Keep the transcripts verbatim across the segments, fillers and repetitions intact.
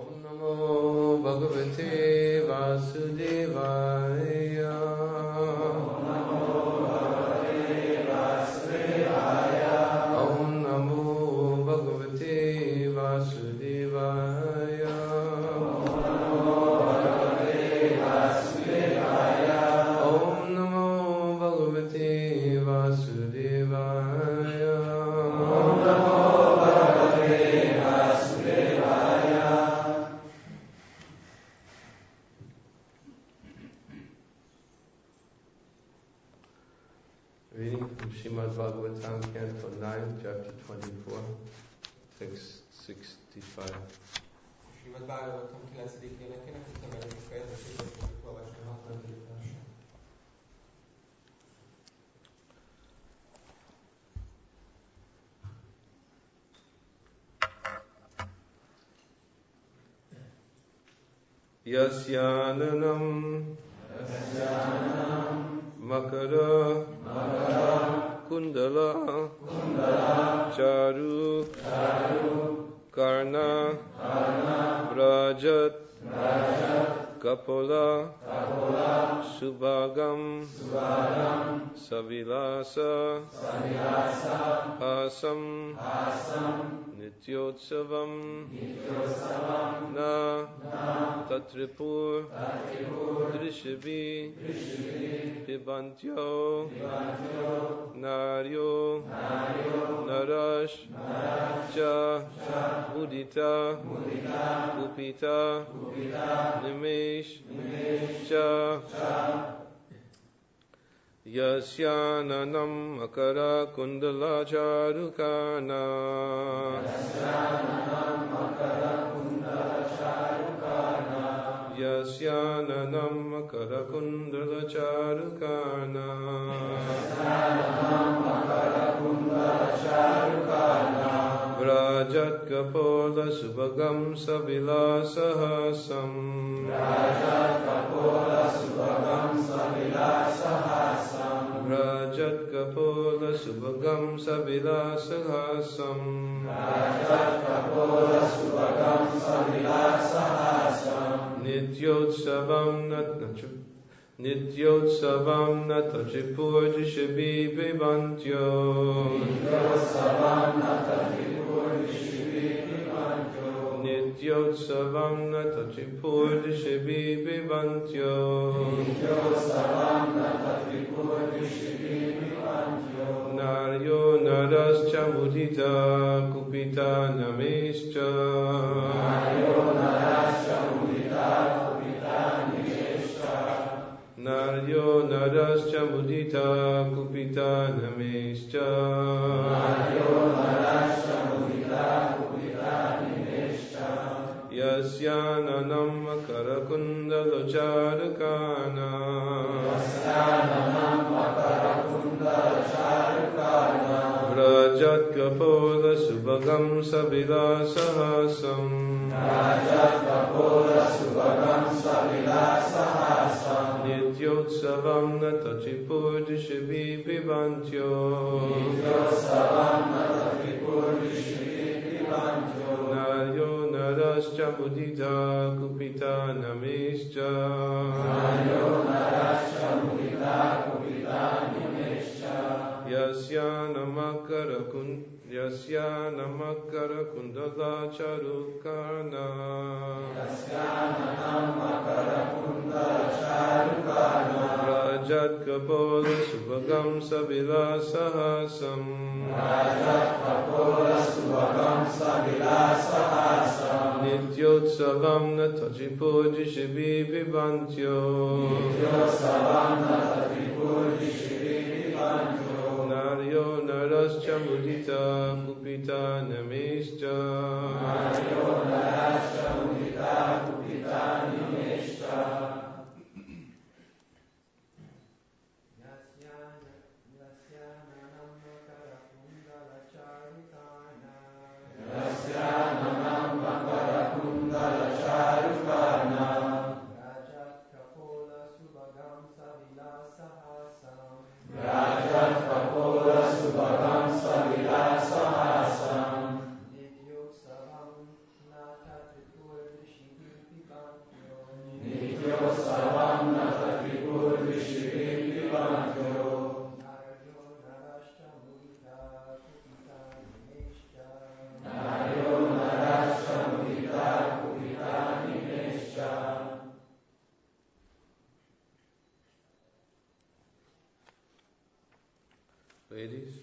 Yasyananam Makara Kundala Charu Karna Vrajat Kapola Subhagam Savilasa Hasam Nityotsavam Na Tatripur Drishavi Pibantyo Naryo Narash Cha Mudita Upita Nimesh Cha Yasyananam Makara Kundala Charukana Yasyananam Makara Kundala Charukana Vrajat Kapola Subhagam Savilasahasam Vrajat Kapola Subhagam Savilasahasam Vrajat Kapola Subhagam Savilasahasam Vrajat Kapola Subhagam Savilasahasam Nityotsavam Natnachu Nityotsavam Natachipur Dishabi Vivantyo Nityotsavam Natachipur Dishabi Vivantyo Nityotsavam Natachipur Dishabi Vivantyo Nityotsavam Natachipur Dishabi Vivantyo Naryo Naras Chamudita Kupita Namescha Naryo Naras Chamudita Kupita Namescha Naryo Narascha Mudita Kupita Namescha Naryo Narascha Mudita Kupita Namescha Yasyananam Makara Kundala Charukana Yasyananam Makara Kundala Charukana Vrajat Kapola Subhagam Savilasahasam Vrajat Kapola Subhagam Savilasahasam Nityotsavam Natachipur Dishabi Vivantyo Nityotsavam Natachipur Dishabi Vivantyo Naryo Narascha Mudita Kupita Namescha Naryo Narascha Mudita Kupita Namescha Yasyanamakara Kun Yasyanamakara Kundala Charukana Yasyanamakara Kundala Charukana Rajat Kapola Subhagam Savilasahasam Rajat Kapola Subhagam Savilasahasam Nityotsavam Natachipur Dishabi Vivantyo Nityotsavam Natachipur Dishabi Vivantyo Naryo Narascha Mudita Kupita Namescha Naryo Narascha Mudita Kupita Namescha Yasyananam Makara Kundala Charukana Yasyananam Makara Kundala Charukana Rajat Kapola Subhagam Savilasahasam Rajat Kapola Subhagam Savilasahasam Ladies?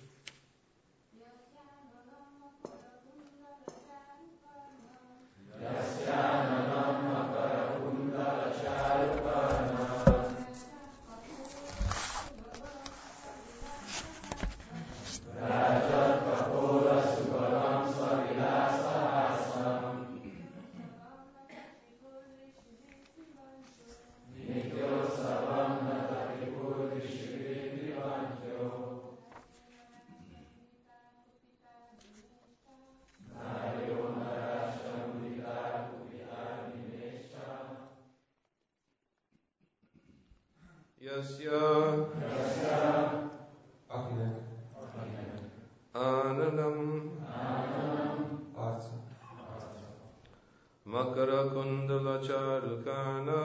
Yasya Akinek Ananam arca, Makara Kundala Charukana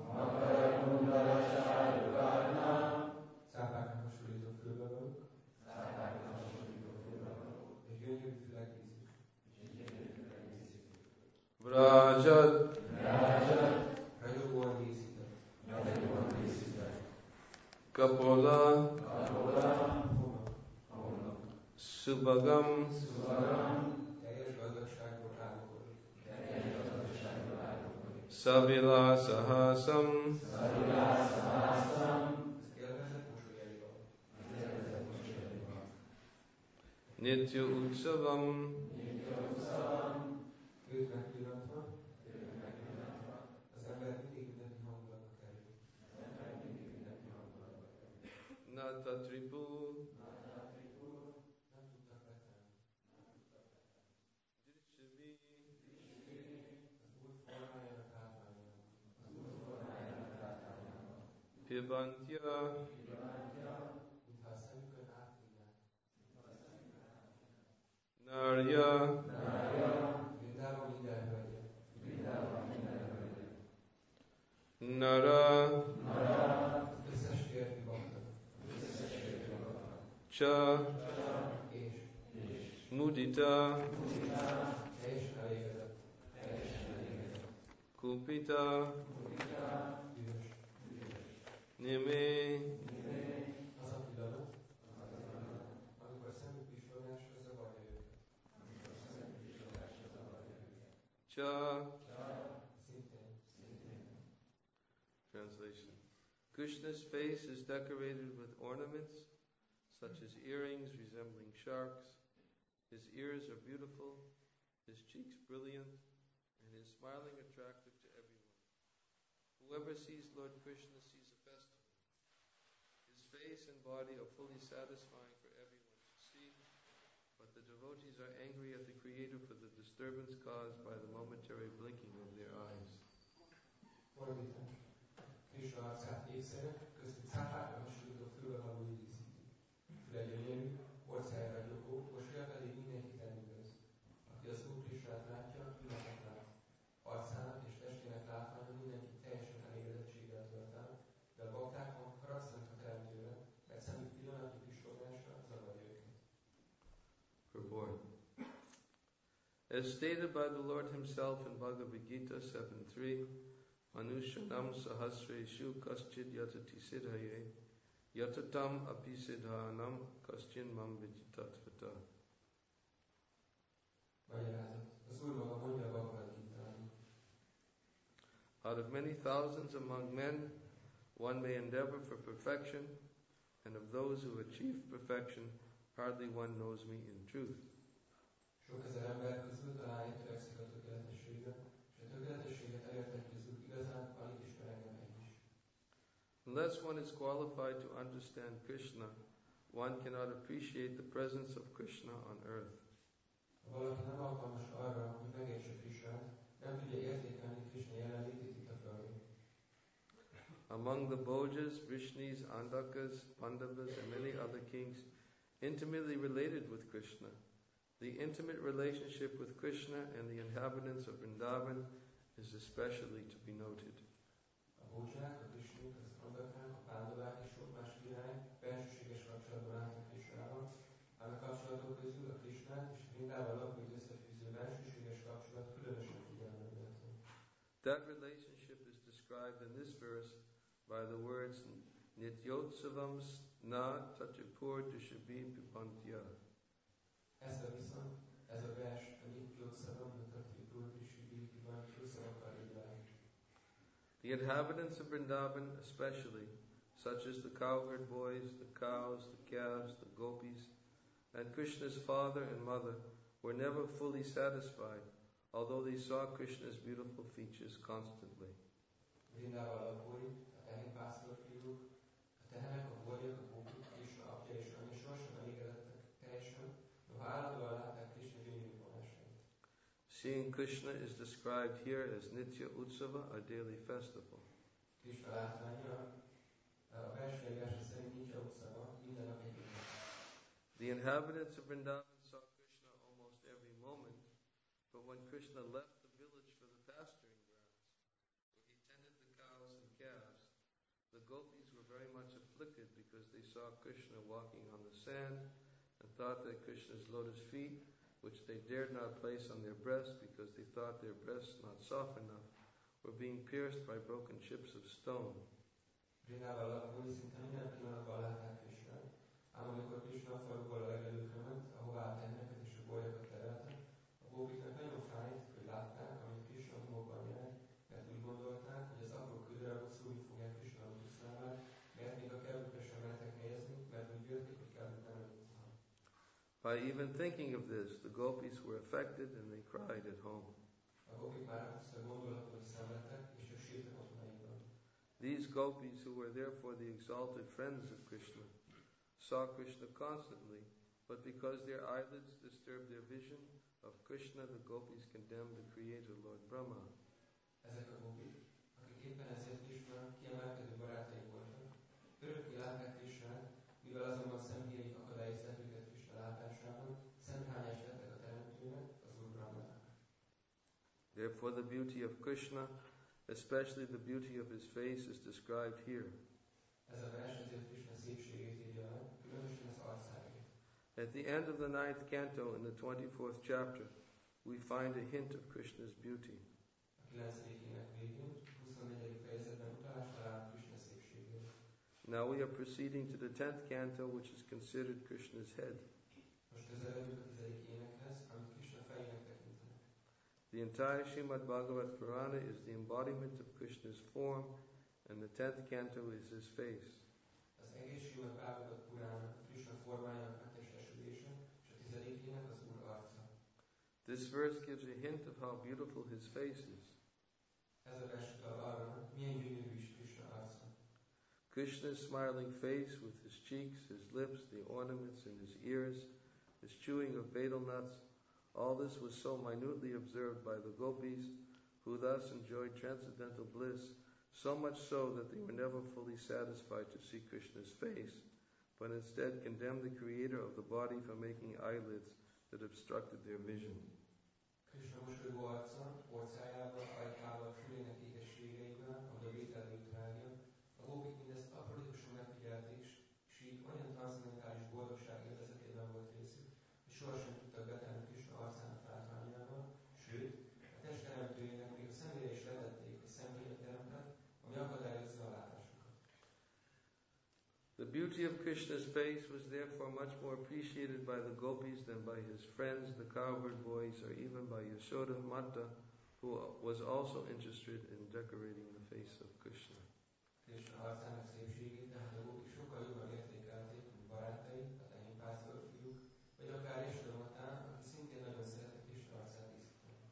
cápáknak hasonlító fülbevalók, és gyönyörű fülek díszít. Vrajat Ragyogóan díszített, Kapola homlok, Subhagam teljes gazdagságból álmokodik. Savila Sahasam Az élvezet mosolyaival, Nitya Utsavam őt megpillantva, az ember mindig ünnepi hangulatba kerül. Nata Tripu Nem tudtak letelni. Drishavi Az új formájának látványának. Pibantya Mintha a szemükön átvinják. Narya Vrindában minden hölgye, Nara az összes férfi bakta, Cha és Mudita teljesen elégedett, Kupita dühös. Nime Az a pillanat, amikor szemük pislogásra zavarja őket. Cha. Szintén. Translation. Krishna's face is decorated with ornaments such as earrings resembling sharks. His ears are beautiful, his cheeks brilliant, and his smiling attractive to everyone. Whoever sees Lord Krishna sees a festival. His face and body are fully satisfying for everyone to see, but the devotees are angry at the Creator for the disturbance caused by the momentary blinking of their eyes. Fordítás. Krishna arcát ékszerek, köztük cápákra hasonlító fülbevalói díszíti. Füle gyönyörű, orcája ragyogó, mosolya pedig mindenkit elüldöz. Aki az Úr Krishnát látja, ünnepet lát. Arcának és testének látványa mindenki teljesen elégedettséggel tölt el, de a baktákon haragszanak a teremtőre, mert szemük pillanatnyi pislogásra zavarja őket. Purport. As stated by the Lord himself in Bhagavad Gita seven three, Anushanam sahasreshu kaschid yatati siddhaye yatatam apisidhanam kaschin mam vijitattvata. Magyarázat. Az Úr maga mondja a Bhagavad Gitában. Out of many thousands among men, one may endeavor for perfection, and of those who achieve perfection, hardly one knows me in truth. Sok ezer ember közül talán egy törekszik a tökéletességre, és a tökéletességet elértek közül igazán alig ismer engem egy is. Unless one is qualified to understand Krishna, one cannot appreciate the presence of Krishna on earth. Ha valaki nem alkalmas arra, hogy megértse Krishnát, nem tudja értékelni Krishna jelenlétét itt a földön. Among the Bhojas, Vrishnis, Andakas, Pandavas, and many other kings intimately related with Krishna, the intimate relationship with Krishna and the inhabitants of Vrindavan is especially to be noted. A bózsák, a krishnuk, az andakák, a pándavák és sok más király bensőséges kapcsolatban álltak Krishnával, ám a kapcsolatok közül a Krishnát és Vrindával lakóit összefűző bensőséges kapcsolat különösen figyelmre méltó. That relationship is described in this verse by the words Nityotsavam Na Tachipur Dishabi Pipantya. Ez a viszont, ez a vers a Nityotszavam Natati Purdishibi Pivantyo szavakkal illal. The inhabitants of Vrindavan especially, such as the cowherd boys, the cows, the calves, the gopis, and Krishna's father and mother, were never fully satisfied, although they saw Krishna's beautiful features constantly. Vrindában lakói, a tehénpásztorfiúk, a tehenek, a borjak, a gópik, Krishna apja és anyja sosem elégedettek teljesen, noha állandóan látták Krishna gyönyörű vonásait. Seeing Krishna is described here as Nitya Utsava, a daily festival. Krishna látványa a versei verse szerint Nitya Utsava, minden nap egy ünnep. The inhabitants of Vrindavan saw Krishna almost every moment, but when Krishna left the village for the pasturing grounds, where he tended the cows and calves, the gopis were very much afflicted because they saw Krishna walking on the sand and thought that Krishna's lotus feet, which they dared not place on their breasts because they thought their breasts not soft enough, were being pierced by broken chips of stone. Vrindában lakói szinte minden pillanatban látták Krishnát, ám amikor Krishna a faluból a legelőkre ment, ahová a teheneket és a borjakat terelte, a gópiknak nagyon fájt, hogy látták, amint Krishna homokban nyert, mert úgy gondolták, hogy az apró kődarabok szúrni fogják Krishna lotuszlábát, mert még a kerülükre sem mertek helyezni, mert úgy vélték, hogy kerülük nem elután. By even thinking of this, the gopis were affected and they cried at home. A gópik már egyszer gondolattól szenvedtek, és ők sírtak otthonaikban. These gopis, who were therefore the exalted friends of Krishna, saw Krishna constantly, but because their eyelids disturbed their vision of Krishna, the gopis condemned the creator, Lord Brahma. Ezek a gópik, akik éppen ezért Krishna kiemelkedő barátai voltak, örökké látták Krishnát, mivel azonban személyeik akadályozták őket Krishna látásában, szemrehányást tettek a teremtőnek, az Úr Brahmának. Therefore the beauty of Krishna, especially the beauty of his face, is described here. Ez a vers ezért Krishna szépségét írja meg, különösen az arcáért. At the end of the ninth canto, in the twenty-fourth chapter, we find a hint of Krishna's beauty. A kilencedik ének végén, huszonnegyedik fejezetben utalást találunk Krishna szépségére. Now we are proceeding to the tenth canto, which is considered Krishna's head. Most közeledünk a tizedik énekhez, amit Krishna fejének tekintenek. The entire Srimad Bhagavad Purana is the embodiment of Krishna's form, and the tenth canto is his face. Az egész Srimad Bhagavad Purana Krishna formájának megtestesülése, és a tizedik ének az Úr arca. This verse gives a hint of how beautiful his face is. Ez a vers utal arra, milyen gyönyörű is Krishna arca. Krishna's smiling face with his cheeks, his lips, the ornaments in his ears, his chewing of betel nuts, all this was so minutely observed by the gopis, who thus enjoyed transcendental bliss, so much so that they were never fully satisfied to see Krishna's face, but instead condemned the creator of the body for making eyelids that obstructed their vision. Krishna mosolygó arca, orcájával, ajkával, fülének ékességeivel, ahogy a vételőt rágja, a gópik mindezt aprólékosan megfigyelték, és így olyan transzendentális boldogság élvezetében volt részük, hogy sohasem tudtak betenni Krishna arcának látványával, sőt, a testteremtőjének még a szemére is letették egy szemhéjat teremtett, ami akadályozza a látásukat. The beauty of Krishna's face was therefore much more appreciated by the gopis than by his friends, the cowherd boys, or even by Yashoda Mata, who was also interested in decorating the face of Krishna. Krishna arcának szépségét tehát a gópik sokkal jobban értékelték, mint barátai, a tehénpásztorfiúk, vagy akár Yashoda Matán, aki szintén nagyon szerette Krishna arcát díszíteni.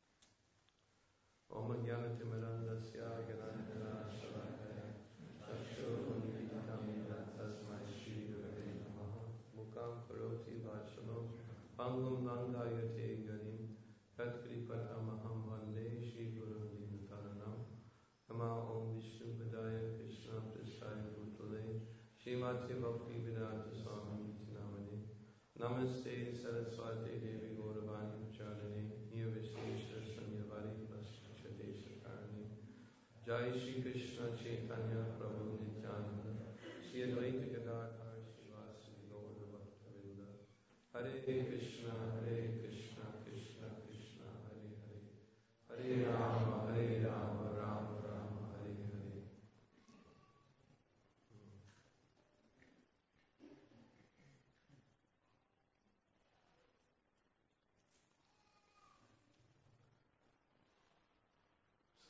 Om Jnana-timirandasya Gnana Shalakaya Chakshurunmilitam Yena Tasmai Shri Gurave Namaha Mukam Karoti Vachalam Pangam Dandayate Garim Yatkripatamaham Vande Shri Guru Dinataranam Nama Om Vishnu Padaya Krishna Prasthaya Bhutale Srimati Bhakti Vedanta Swami Niti Namane Namaste Saraswati Devi Gauravani Pacharane Nirvishesha Sanyavari Vastu Karni Jai Shri Krishna Chaitanya Prabhu Nityananda Shri Advaita Gadadhar Srivasadi Gaura Bhaktavinda Hare Krishna Hare Krishna Krishna Krishna Hare Hare Hare Rama Hare Rama Rama Rama Hare Hare.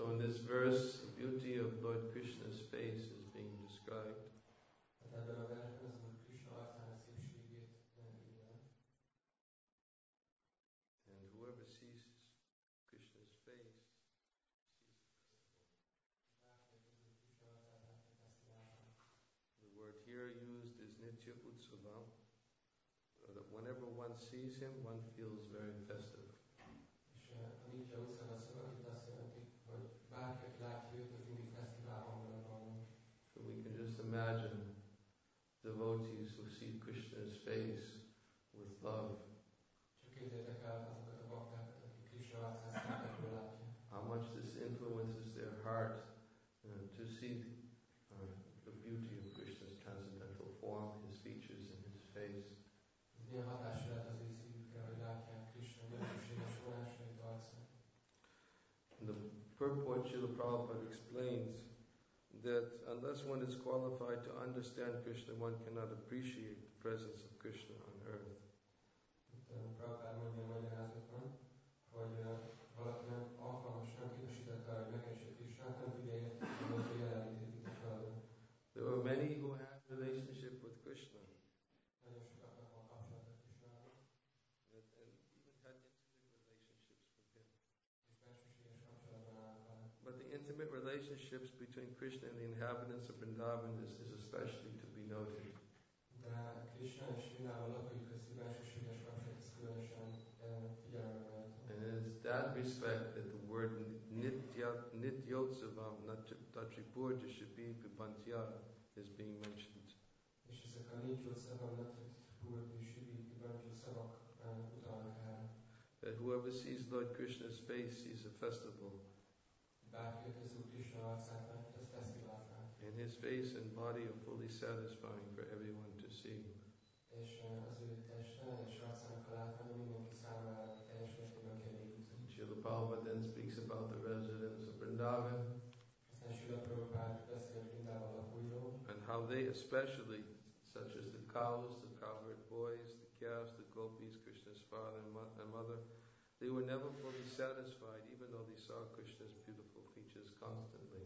So in this verse, the beauty of Lord Krishna's face is being described. Tehát ebben a versben az Úr Krishna arcának szépségét eh, írja. And whoever sees Krishna's face Bárki, aki az Úr Krishna arcát látja fesztiválban. The word here used is Nitya Utsava. Uh, that whenever one sees him, one feels very festive. És eh, a Nitya Utsava szavak itt azt jelentik, hogy bárki, aki látja őt, az mindig fesztivál hangulatban van. So we can just imagine devotees who see Krishna's face with love. Csak képzeljétek el azokat a baktákat, akik Krishna arcát szeretetből látják. How much this influences their heart uh, to see uh, the beauty of Krishna's transcendental form, his features, and his face. Ez milyen hatással lehet az ő szívükre, hogy látják Krishna gyönyörűséges vonásait, arcát. And the purport Srila Prabhupada explains that unless one is qualified to understand Krishna, one cannot appreciate the presence of Krishna on earth. Itt uh, Prabhupád mondja a magyarázatban, hogy uh, valaki nem alkalmas, nem képesített arra, hogy megértse Krishnát, nem tudja érteni, hogy ő jelenlétét itt a Földön. There are many who have relationship with Krishna Nagyon sokaknak van kapcsolata Krishnával, and, and even had intimate relationships with him. és bensőséges kapcsolatban állnak vele. But the intimate relationships between Krishna and the inhabitants of Vrindavan is, is especially to be noted. De Krishna és Vrindában lakói közti bensőséges kapcsolat is különösen uh, figyelemre méltó. And it is that respect that the word nitya, nityotsavam tatripurja shabi pibantya is being mentioned. És ezek a Nitya Utsavam, Natripurja és Sibi Pibantya szavak uh, utalnak erre. That whoever sees Lord Krishna's face sees a festival, Bárki, aki az Úr Krishna arcát látja, az fesztivál fel. and his face and body are fully satisfying for everyone to see. És uh, az ő teste és arcának a látványa mindenki számára teljes mértékben kielégítő. Srila Prabhupada then speaks about the residents of Vrindavan Aztán Srila Prabhupád beszél Vrindában lakóiról, and how they especially, such as the cows, the cowherd boys, the calves, the gopis, Krishna's father and mo- and mother, they were never fully satisfied even though they saw Krishna's beautiful features constantly.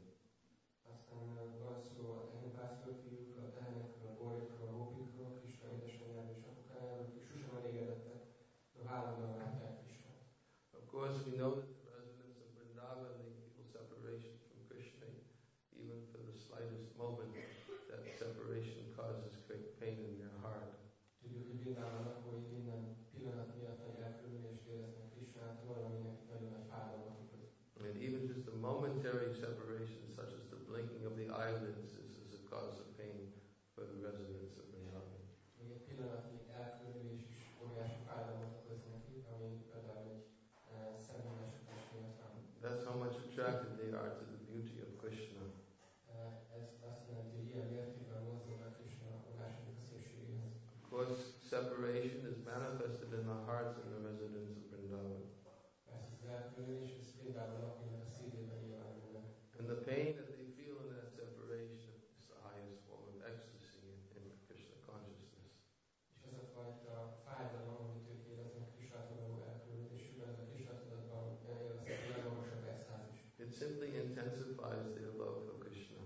aztán uh, van szó a tehenpásztorfiúkról, a tehenekről, a borjokról, a gópikról, Krishna édesanyjáról és apukájáról, akik sosem elégedettek, de állandóan látják Krishnát. Of course, we know that the residents of Vrindavan, they feel separation from Krishna even for the slightest moment. That separation causes great pain in their heart. Tudjuk, hogy Vrindában lakói minden pillanat miatt nagy elkülönülést éreznek Krishnától, ami nekik nagyon nagy fájdalmat okoz. And even just a momentary separation, such as the blinking of the eyelids, is, is a cause of pain for the residents of Vrindavan. Még egy pillanatnyi elkülönülés is óriási fájdalmat okoz nekik, ami például egy uh, szemünkesítés miatt van. That's how much attracted they are to the beauty of Krishna. Uh, ez azt jelenti, hogy ilyen mértékben mozdulnak Krishna vonásának a szépségéhez. Of course, separation is manifested in the hearts of the residents of Vrindavan. Persze az elkülönülés, ez Vrindában lakóinak a szívében nyilvánul meg. And the pain that they feel in that separation is the highest form of ecstasy in, in Krishna consciousness. És ez a fajta fájdalom, amit ők éreznek Krishnától való elkülönülésükben, ez a Krishna tudatban élvezhet a legmagasabb extázis. It simply intensifies their love for Krishna.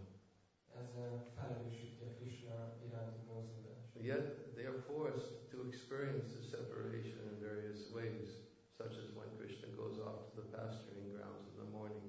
Ez uh, felerősíti a Krishna iránti mozdulást. Yet they are forced to experience the separation in various ways, such as when Krishna goes off to the pasturing grounds in the morning.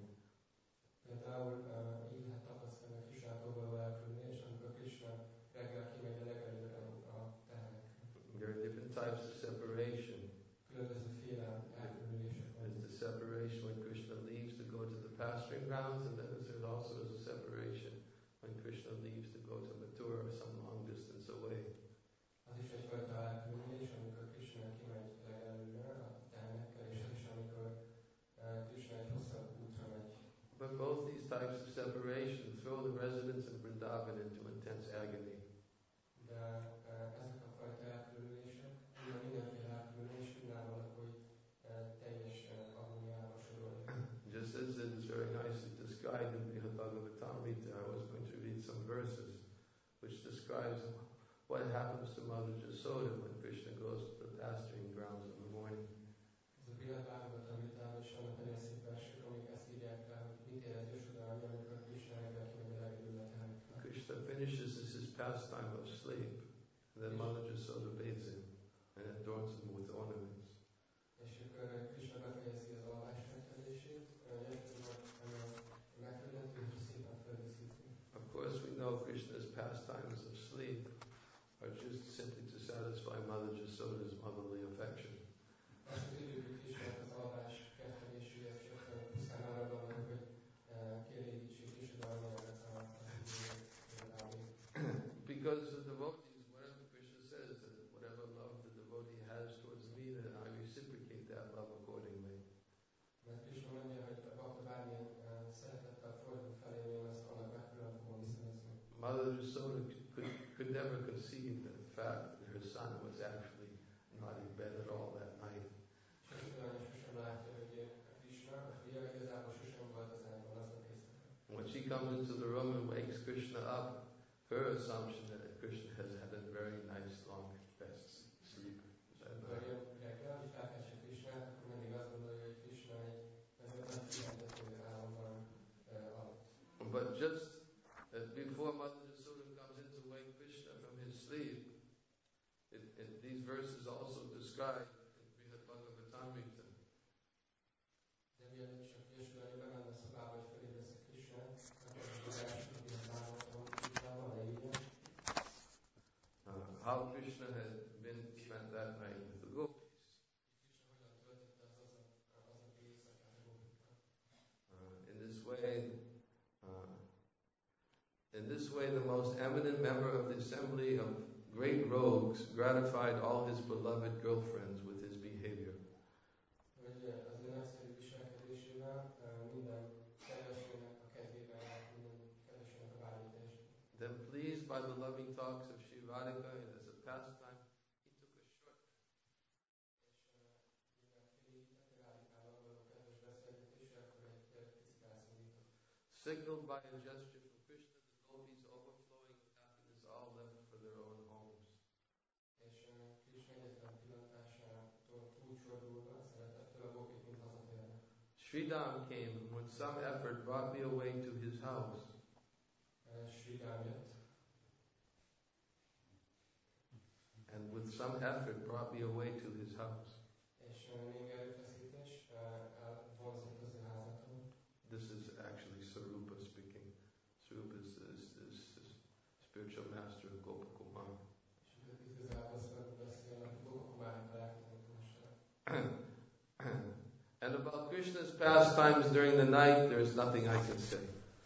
Például uh, így lehet tapasztalni a Krishnától való elkülönülést, amikor Krishna reggel kimegy a legelőre a tehenekre. There are different types of separation. Különbözőféle elkülönülések There's vannak. the separation when Krishna leaves to go to the pasturing grounds, and then there's also a separation when Krishna leaves to go to Mathura or some long distance away. Az is egyfajta elkülönülés, amikor Krishna kimegy legelőre a tehenekkel, és az is, amikor uh, Krishna egy hosszabb útra megy. But both these types of separation throw the residents of Vrindavan into intense agony. De uh, ezek a fajta elkülönülések, mind a mindenféle elkülönülés Vrindában lakói uh, teljes uh, agóniába sorolják. Just as it is very nicely described in the Bhagavatamrita, I was going to read some verses which describes what happens to Mother Jasoda when Krishna goes to the pasturing grounds in the morning. Ez a Bhagavad Gita-ban is vannak nagyon szép versek, amik ezt írják rá, hogy mit ér finishes his pastime of sleep, and then Mother Jasoda bathes him and adorns him with ornaments. És akkor Krishna befejezi az alvás megkelését, Yashoda megfordítja, és szépen feldíszíti. Of course, we know Krishna's pastimes of sleep are just simply to satisfy Mother Jasoda's motherly affection. Azt tudjuk, hogy Krishnának az alvás megkeléséhez csak pusztán arra vannak, hogy kielégítsék Yashoda anyjának a Because the devotees, whatever Krishna says, that whatever love the devotee has towards me, that I reciprocate that love accordingly. Mert Krishna mondja, hogy a bakta bármilyen szeretettel fordul felé, én azt annak megfelelően fogom viszonyozni. Mother Jasoda could, could never conceive the fact that her son was actually not in bed at all that night. When she comes into the room and wakes Krishna up, her assumption that Krishna has had a very nice long rest sleep that night. But just as before Mother Jasoda comes in to wake Krishna from his sleep, it, it, these verses also describe in Brihad Bhagavatamrita. Uh, how Krishna had been spent that night with the gopis. Uh, in this way, uh, in this way, the most eminent member of the assembly of great rogues gratified all his beloved girlfriends with his behavior. Then, pleased by the loving talks of Shri Radhika and as a pastime, he took a shortcut. Signaled by a gesture from Krishna, the gopis, overflowing with happiness, all left for their own homes. Sridham came and with some effort brought me away to his house. And with some effort brought me away to his house. This is actually Sarupa speaking. Sarupa is, is, is, is spiritual master of Gopakumar. And about Krishna's pastimes during the night, there is nothing I can say.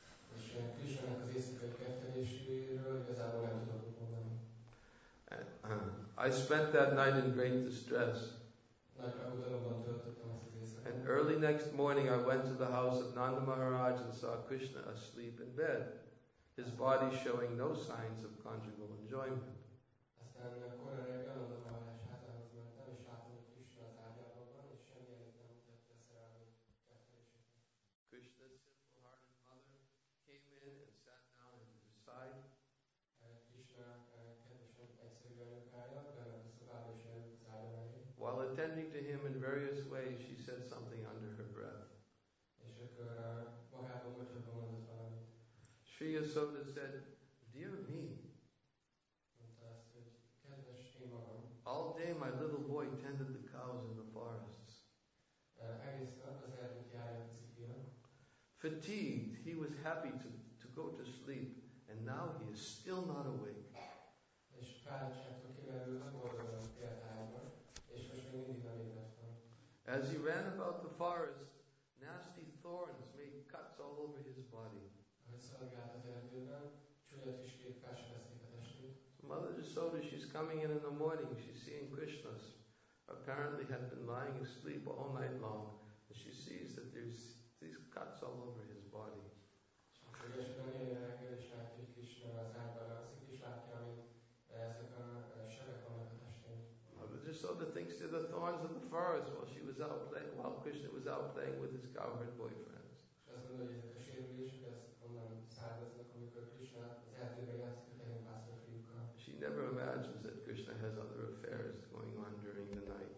Uh, I spent that night in great distress. And early next morning I went to the house of Nanda Maharaj and saw Krishna asleep in bed, his body showing no signs of conjugal enjoyment. Krishna's simple-hearted mother came in and sat down at his side. While attending to him in various ways, she said something under her breath. Sri Yasoda said, "Dear me, all day my little boy tended the cows in the forests. Fatigued, he was happy to, to go to sleep, and now he is still not awake. As he ran about the forest, nasty thorns made cuts all over his body. Mother Jasoda, she's coming in in the morning, she's seeing Krishna apparently had been lying asleep all night long, and she sees that there's these cuts all over his body. Mother Jasoda thinks they're the thorns of the forest while she was out playing, while Krishna was out playing with his cowherd boyfriends. She never imagines that Krishna has other affairs going on during the night.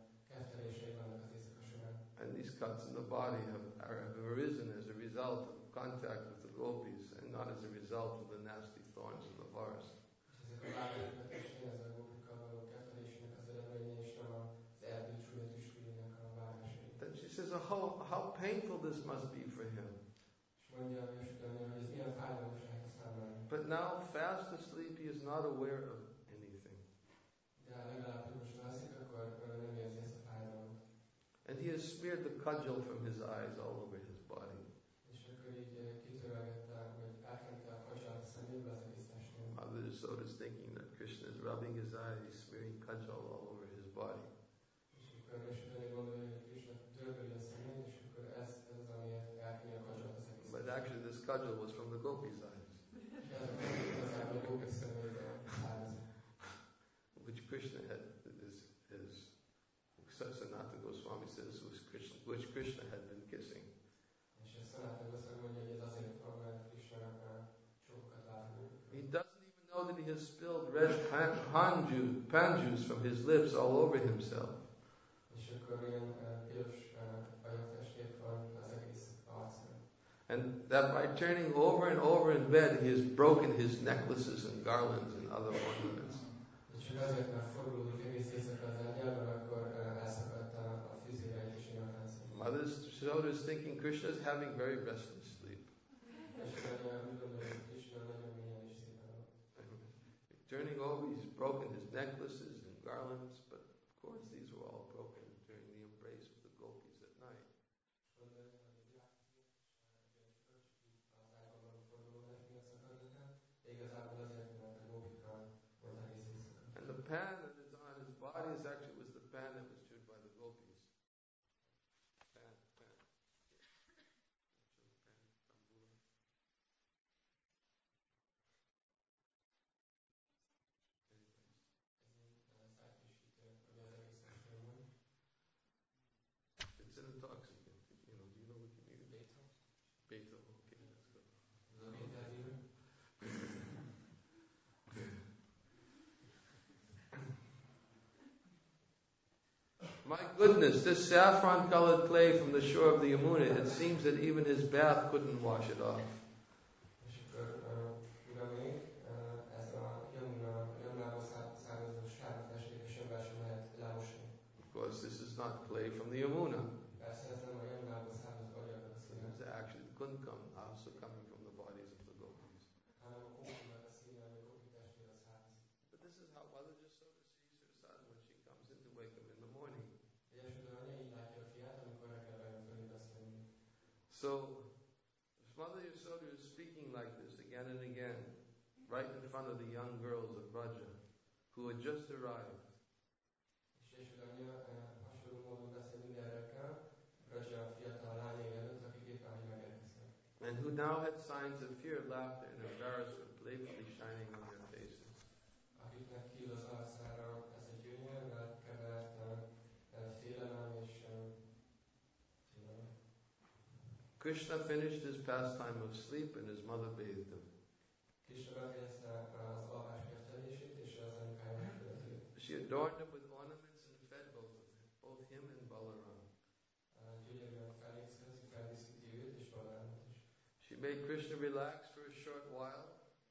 And these cuts in the body have, are, have arisen as a result of contact with the gopis and not as a result of the nasty thorns in the forest. És ezért a lábnyomtatás tényleg az a gópikkal való kettelésének az eredménye, és nem az erdő csúlyatűsülének a vágásai. Then she says, oh, how, how painful this must be for him. És mondja a Yasodhanya, hogy ez milyen fájdalmas lehet a számára. But now, fast asleep, he is not aware of anything. De legalább, hogy most alszik, akkor ö, nem érzi ezt a fájdalmat. And he has smeared the cudgel from his eyes all over his body. És akkor így ö, kitörölgette, vagy átkente a kacsát a szemébe az egész testén. Mother Yasoda is thinking that Krishna is rubbing his eyes, he's smearing cudgel all over his body. És akkor Yasodhanya gondolja, hogy Krishna töröli a szemét, és akkor ez, ez az, amiért elkenni a kacsát az egész. But actually, this cudgel was from the gopis' eyes, És ez a igazából a gópik szemébe származik. which Krishna had, is, is Sanatana Goswami says, was Krishna, which Krishna had been kissing. És ezt Sanatana Goswami mondja, hogy ez azért van, mert Krishna csókokat lát a gópikról. He doesn't even know that he has spilled red pan, pan, ju- pan juice from his lips all over himself. És akkor ilyen uh, piros uh, ajafesték van az egész arcán. And that by turning over and over in bed, he has broken his necklaces and garlands and other ornaments. És csak azért, mert fordulódik egész éjszaka az ágyában, akkor uh, elszakadt a, a fűzéreit és a nyakláncai. Mother Yasoda is thinking Krishna is having very restless sleep. És akkor úgy gondolja, hogy Krishna nagyon mélyen és szépen van. Turning over, he's broken his necklaces and garlands, but of course these were all broken during the embrace of the gopis at night. And the pan that is on his body is actually was the pan that was chewed by the gopis. Pan, pan. It's an intoxicant. You know, do you know what you mean? Beta. Okay, that's good. My goodness, this saffron-colored clay from the shore of the Yamuna, it seems that even his bath couldn't wash it off. És akkor uh, uram még, uh, ez a Yamuna, Yamunából származó sárga festék, és ebben sem lehet lemosni. Of course, this is not clay from the Yamuna. Persze ez nem a Yamunából származó agyagnak a színe, It's actually it couldn't come also coming from the bodies of the gopis. hanem a kókunak a színe, ami a kóki testéből származik. But this is how Mother Yasoda sees her son when she comes in to wake him in the morning. Yasodhanya így látja a fiát, amikor reggel bejön fölébeszteni. So, Mother Yasoda is speaking like this again and again, right in front of the young girls of Braja, who had just arrived. És Yasodhanya uh, hasonló módon beszél mindenekkel, Braja fiatal lányai előtt, akik éppen hogy megérkeztek. And who now had signs of fear, laughter, and embarrassment playfully shining on their faces. Akiknek kiül az arcára ez egy gyönyörrel kevert uh, uh, félelem és uh, félelem. Krishna finished his pastime of sleep and his mother bathed him. Krishna befejezte az alvás kettelését, és az anyukája megkövető. She adorned him with ornaments and fed both of them, both him and Balaram. Gyönyörűen felékszezi, feldíszíti őt és Balarámot is. She made Krishna relax for a short while.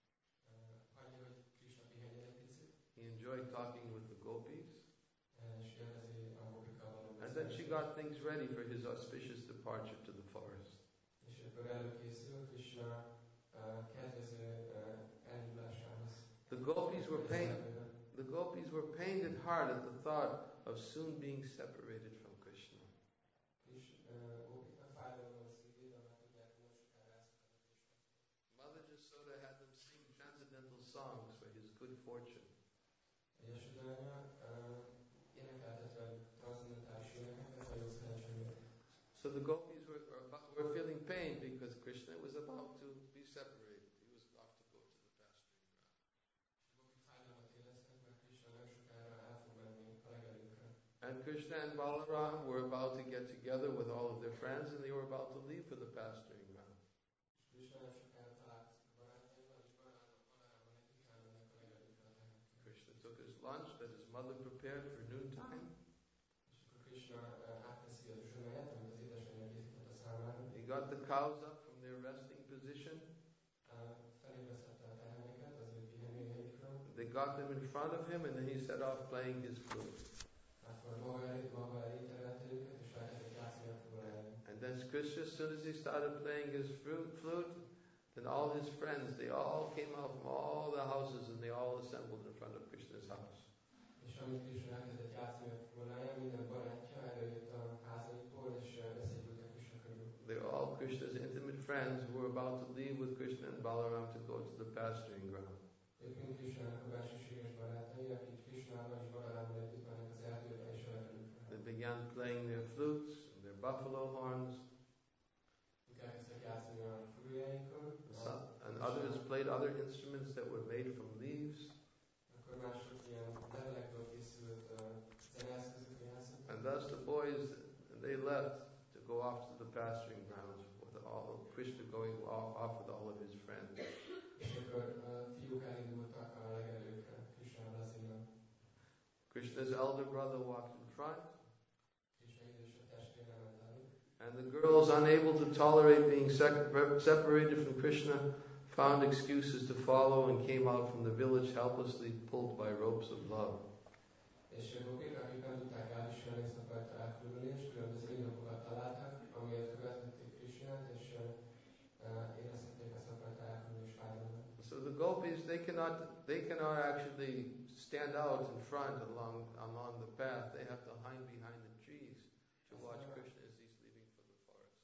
Hagyja, hogy Krishna pihenjen egy picit, He enjoyed talking with the gopis. és élvezi a gópikkal való And then she got beszélgetést. things ready for his auspicious departure to the forest. És akkor előkészül Krishna uh, kedvező uh, elinduláshoz. The gopis were pained. Esztendőben. The gopis were pained at heart at the thought of soon being separated from Krishna. Krishna, uh, gópiknak fájdalom a szívében, mert tudják, hogy nem sokára elszakadott Krishna. Mother Yasoda had them sing transcendental songs for his good fortune. Yasodhanya uh, énekeltet velük transzendentális énekeket a jó szerencséért. So the gopis were, were, about- were feeling pain because Krishna was about to be separated. He was off to go to the pasturing ground. Gópik fájdalmat éreztek, mert Krishna nem sokára el fog menni a legelőkre. And Krishna and Balaram were about to get together with all of their friends and they were about to leave for the pasturing ground. És Krishna nem sokára találkozik a barátaival, és Balaram Balarammal együtt elmennek a legelőkre a tehenekre. Krishna took his lunch that his mother prepared for noontime. És akkor Krishna uh, átveszi az zsömelyet, amit az édesanyja készített a számára. He got the cows up from their resting position. Uh, felébresztette a teheneket az ő pihenőhelyükről, They got them in front of him, and then he set off playing his flute. akkor maga elé, maga elé terelte őket, és elkezdett játszani a fuvoráján. And then Krishna, as soon as he started playing his flute, flute, then all his friends, they all came out from all the houses, and they all assembled in front of Krishna's house. És amit Krishna elkezdett játszani a fuvoráján, minden barátja előjött a házaikból, és összegyűltek Krishna körül. They were all Krishna's intimate friends who were about to leave with Krishna and Balaram to go to the pasturing ground. Ők mind Krishnának a belsőséges barátai, akik Krishnával és Balarámmal együtt mennek az erdőbe és a levelükre. They began playing their flutes and their buffalo horns, Ők elkezdtek játszani a furujaikkal, some- and others played other instruments that were made from leaves. akkor mások ilyen levelekből készült uh, zeneeszközökre játszottak. And thus the boys, they left to go off to the pasturing grounds with all Krishna going off, off with all of his friends. És akkor a fiúk elindultak a legelőkre, Krishnával az innen. Krishna's elder brother walked in front, Krishna idősebb testvére ment elő. and the girls, unable to tolerate being sec- separated from Krishna, found excuses to follow and came out from the village helplessly pulled by ropes of love. És gopik, akik nem tudták elviselni ezt a fajta elkülönülést, különböző indokokat találtak, amiért követhették Krishnát, és uh, érezhették ezt a fajta elkülönülés fájdalmát. So the gopis, they cannot, they cannot actually stand out in front along along the path. They have to hide behind the trees to watch Krishna as he's leaving for the forest.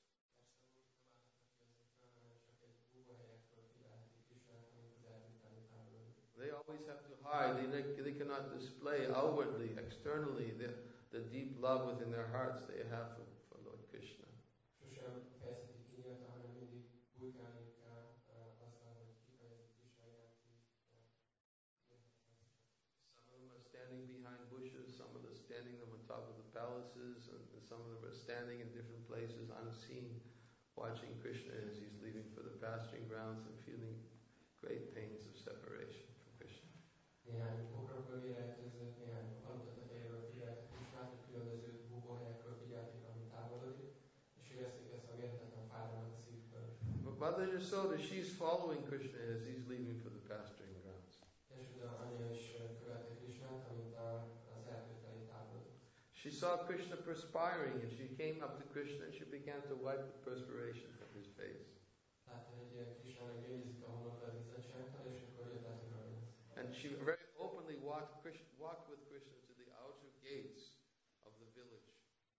They always have to hide. They, they, they cannot display outwardly, externally, the, the deep love within their hearts they have for, for Lord Krishna. Sosem fejezhetik ki nyíltan, hanem mindig bujkálniuk kell uh, azzal, hogy kifejezik Krishna iránti uh, Some of them are standing behind bushes, some of them are standing them on top of the palaces, and some of them are standing in different places unseen, watching Krishna as he's leaving for the pasturing grounds and feeling great pains of separation from Krishna. Néhány pokrokból véletlenül, néhány palota tetejéről figyeltek Krishnát, hogy különböző búvóhelyekről figyelték, amit távolodik, és érezték ezt a mérhetetlen fájdalmat a szívből. But Mother Yasoda, she's following Krishna as he's leaving for the pasturing grounds. Yashoda anya is követte Krishnát, amint a, az erdő felé távolodik. She saw Krishna perspiring, and she came up to Krishna and she began to wipe the perspiration from his face. Látta, hogy Krishnának gyöngyözik a homloka az izzadságtól, és akkor jött át a And she very openly walked, Krishna, walked with Krishna to the outer gates of the village.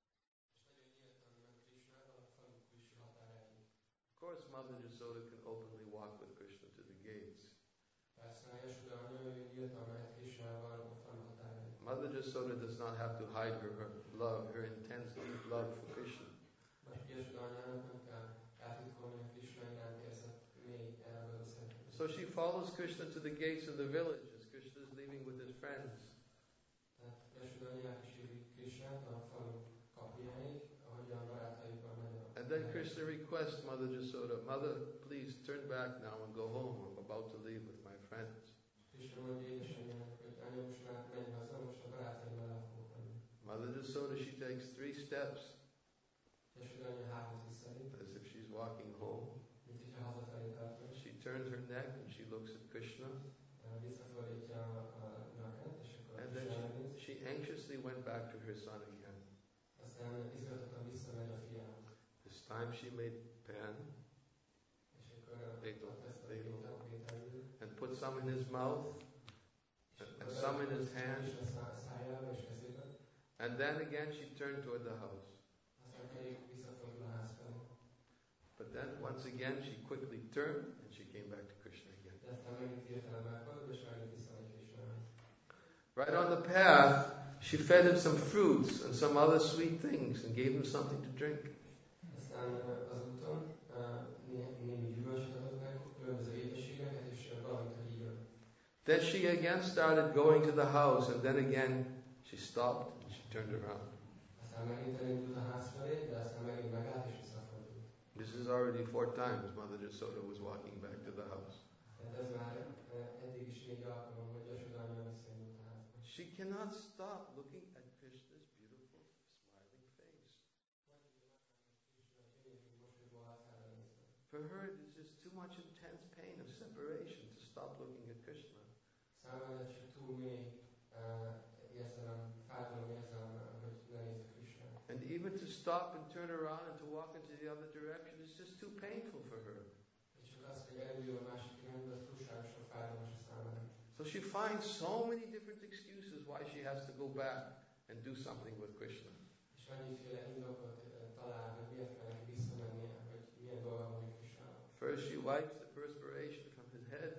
Of course, Mother Yasoda can openly walk with Krishna to the gates. Mother Yasoda does not have to hide her, her love, her intense deep love for Krishna. So she follows Krishna to the gates of the village as Krishna is leaving with his friends. And then Krishna requests Mother Yasoda, Mother, please turn back now and go home. I'm about to leave with my friends. Mother Yasoda, she takes three steps as if she's walking home. She turns her neck and she looks at Krishna. And then she, she anxiously went back to her son again. This time she made pan and put some in his mouth and, and some in his hand. And then again she turned toward the house. But then once again she quickly turned and she came back to Krishna again. Right on the path, she fed him some fruits and some other sweet things and gave him something to drink. Then she again started going to the house, and then again she stopped and she turned around. This is already four times Mother Yasoda was walking back to the house. She cannot stop looking at Krishna's beautiful, smiling face. For her, it is just too much intense pain of separation to stop looking at Krishna. Számára ez csak túl mély uh, érzelem, fájdalom érzelem, hogy ne nézze Krishnát. And even to stop and turn around and to walk into the other direction is just too painful for her. És csak az, hogy elindul a másik irányba, az túlságosan fájdalmas a számára. So she finds so many different excuses why she has to go back and do something with Krishna. És annyiféle indokot talál, hogy miért kell neki visszamennie, hogy milyen dolga van még Krishnával. First she wipes the perspiration from his head,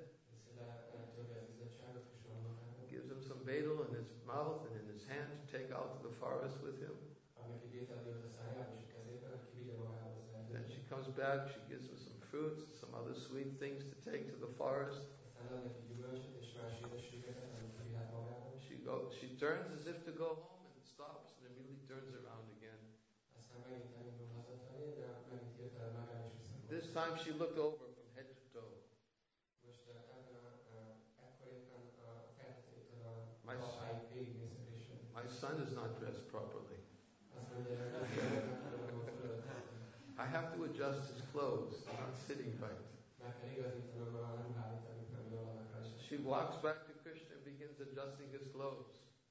gives him some betel in his mouth and in his hand to take out to the forest with him. Then she comes back, she gives him some fruits, some other sweet things to take to the forest. She go, she turns as if to go home and stops and immediately turns around again. This time she looked over from head to toe. My, my son is not dressed properly. I have to adjust his clothes. They're not sitting right. She walks back to Krishna and begins adjusting his clothes.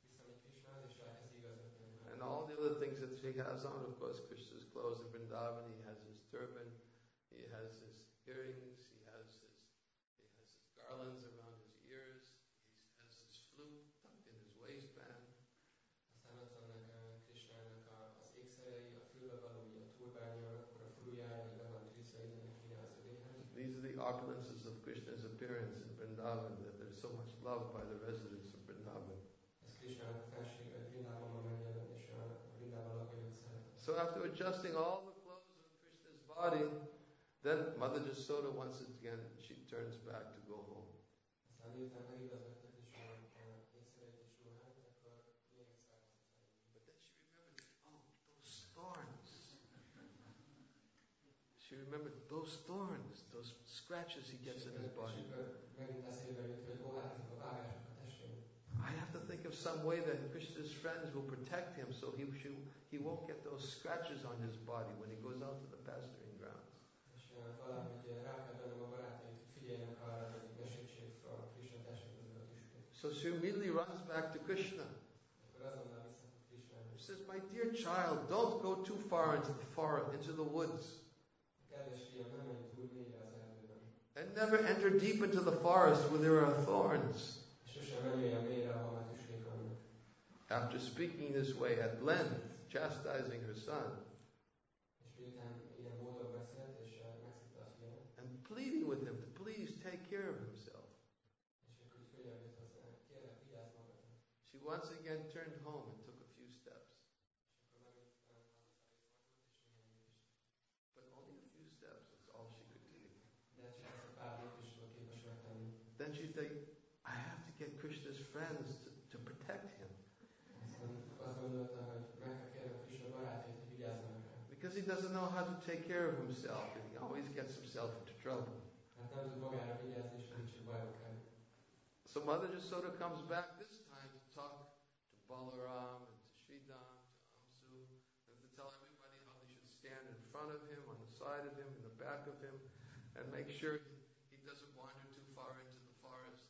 And all the other things that she has on, of course, Krishna's clothes in Vrindavan. He has his turban, he has his earrings, he has his, he has his garlands around his ears, he has his flute tucked in his waistband. These are the opulences of Krishna's appearance in Vrindavan, that there's so much love by the residents of Vrindavan. So after adjusting all the clothes on Krishna's body, then Mother Jasoda once again, she turns back to go home. But then she remembered, oh, those thorns. She remembered those thorns, those scratches he gets in his body. I have to think of some way that Krishna's friends will protect him so he, he won't get those scratches on his body when he goes out to the pasturing grounds. So she immediately runs back to Krishna. She says, my dear child, don't go too far into the forest, into the woods. And never enter deep into the forest where there are thorns. After speaking this way at length, chastising her son, and pleading with him to please take care of himself, she once again turned home and took a few steps. But only a few steps was all she could take. Then she said, I have to get Krishna's friends to, to protect him. Because he doesn't know how to take care of himself, and he always gets himself into trouble. So Mother Jasoda comes back this time to talk to Balaram and to Sridham, to Amsu, and to tell everybody how they should stand in front of him, on the side of him, in the back of him, and make sure he doesn't wander too far into the forest.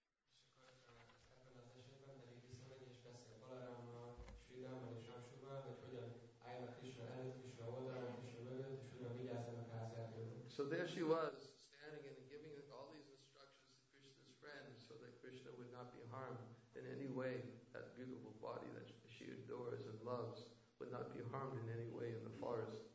So there she was, standing and giving all these instructions to Krishna's friends so that Krishna would not be harmed in any way. That beautiful body that she adores and loves would not be harmed in any way in the forest.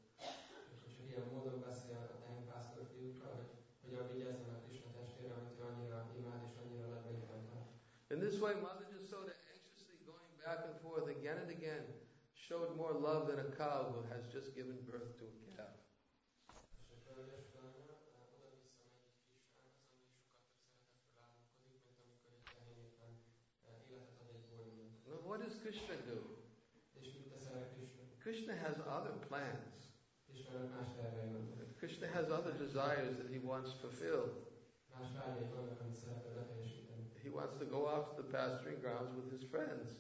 In this way, Mother Jasoda, anxiously going back and forth again and again, showed more love than a cow who has just given birth to a calf. Now, what does Krishna do? Krishna has other plans. Krishna has other desires that he wants fulfilled. He wants to go out to the pasturing grounds with his friends.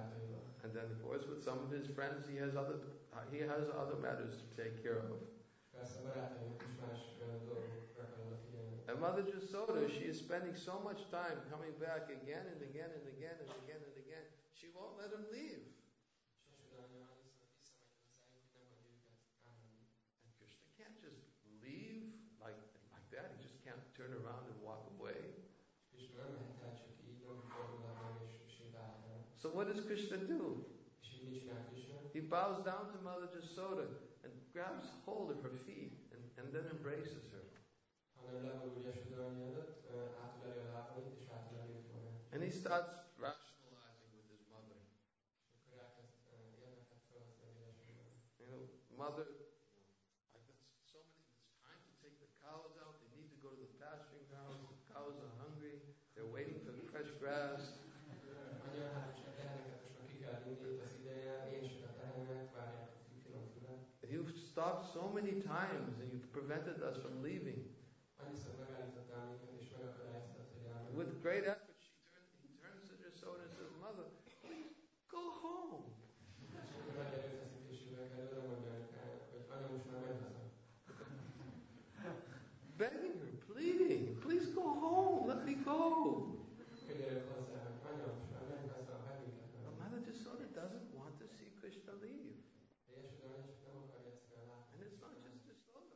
And then, of course, with some of his friends, he has other he has other matters to take care of. Persze a barátaimnak is más ö, dolgokra kell odafigyelni. And Mother Jasoda, she is spending so much time coming back again and again and again and again and again. She won't let him leave. És Yashoda anya annyiszor visszamegy hozzájuk, hogy nem hagyja őket elmenni. And Krishna can't just leave like, like that. He just can't turn around and walk away. És Krishna nem mehet el csak így, nem fordulhat meg és sétálhat el. So what does Krishna do? És így mit csinál Krishna? He bows down to Mother Jasoda and grabs hold of her feet and, and then embraces her. Hanem leborul Yashoda anya előtt, ö, átöleli a lábait és átöleli őt magát. And he starts rationalizing with his mother. És akkor elkezd ö, érveket felhasználni Yashoda. You know, mother, I've got so many, it's time to take the cows out. They need to go to the pasturing grounds. The cows are hungry. They're waiting for the fresh grass. Anya, hát most a teheneket most már ki kell vinni, itt az ideje, én is a tehenek, várják a finom füvet. You've stopped so many times and you've prevented us from leaving. Annyiszor megállítottál minket, és megakadályoztad, hogy elmenjünk. With great effort, she turns, he turns to Jasoda and says, Mother, please go home. És akkor nagy erőfeszítésével kell oda mondani anyukának, hogy anya, most már menj haza. Begging her, pleading, please go home, let me go. Könyörög hozzá, hogy anya, most már menj haza, hagyj minket But meg. Mother Jasoda doesn't want to see Krishna leave. De Yashoda anya csak nem akarja ezt látni. And it's not just Jasoda.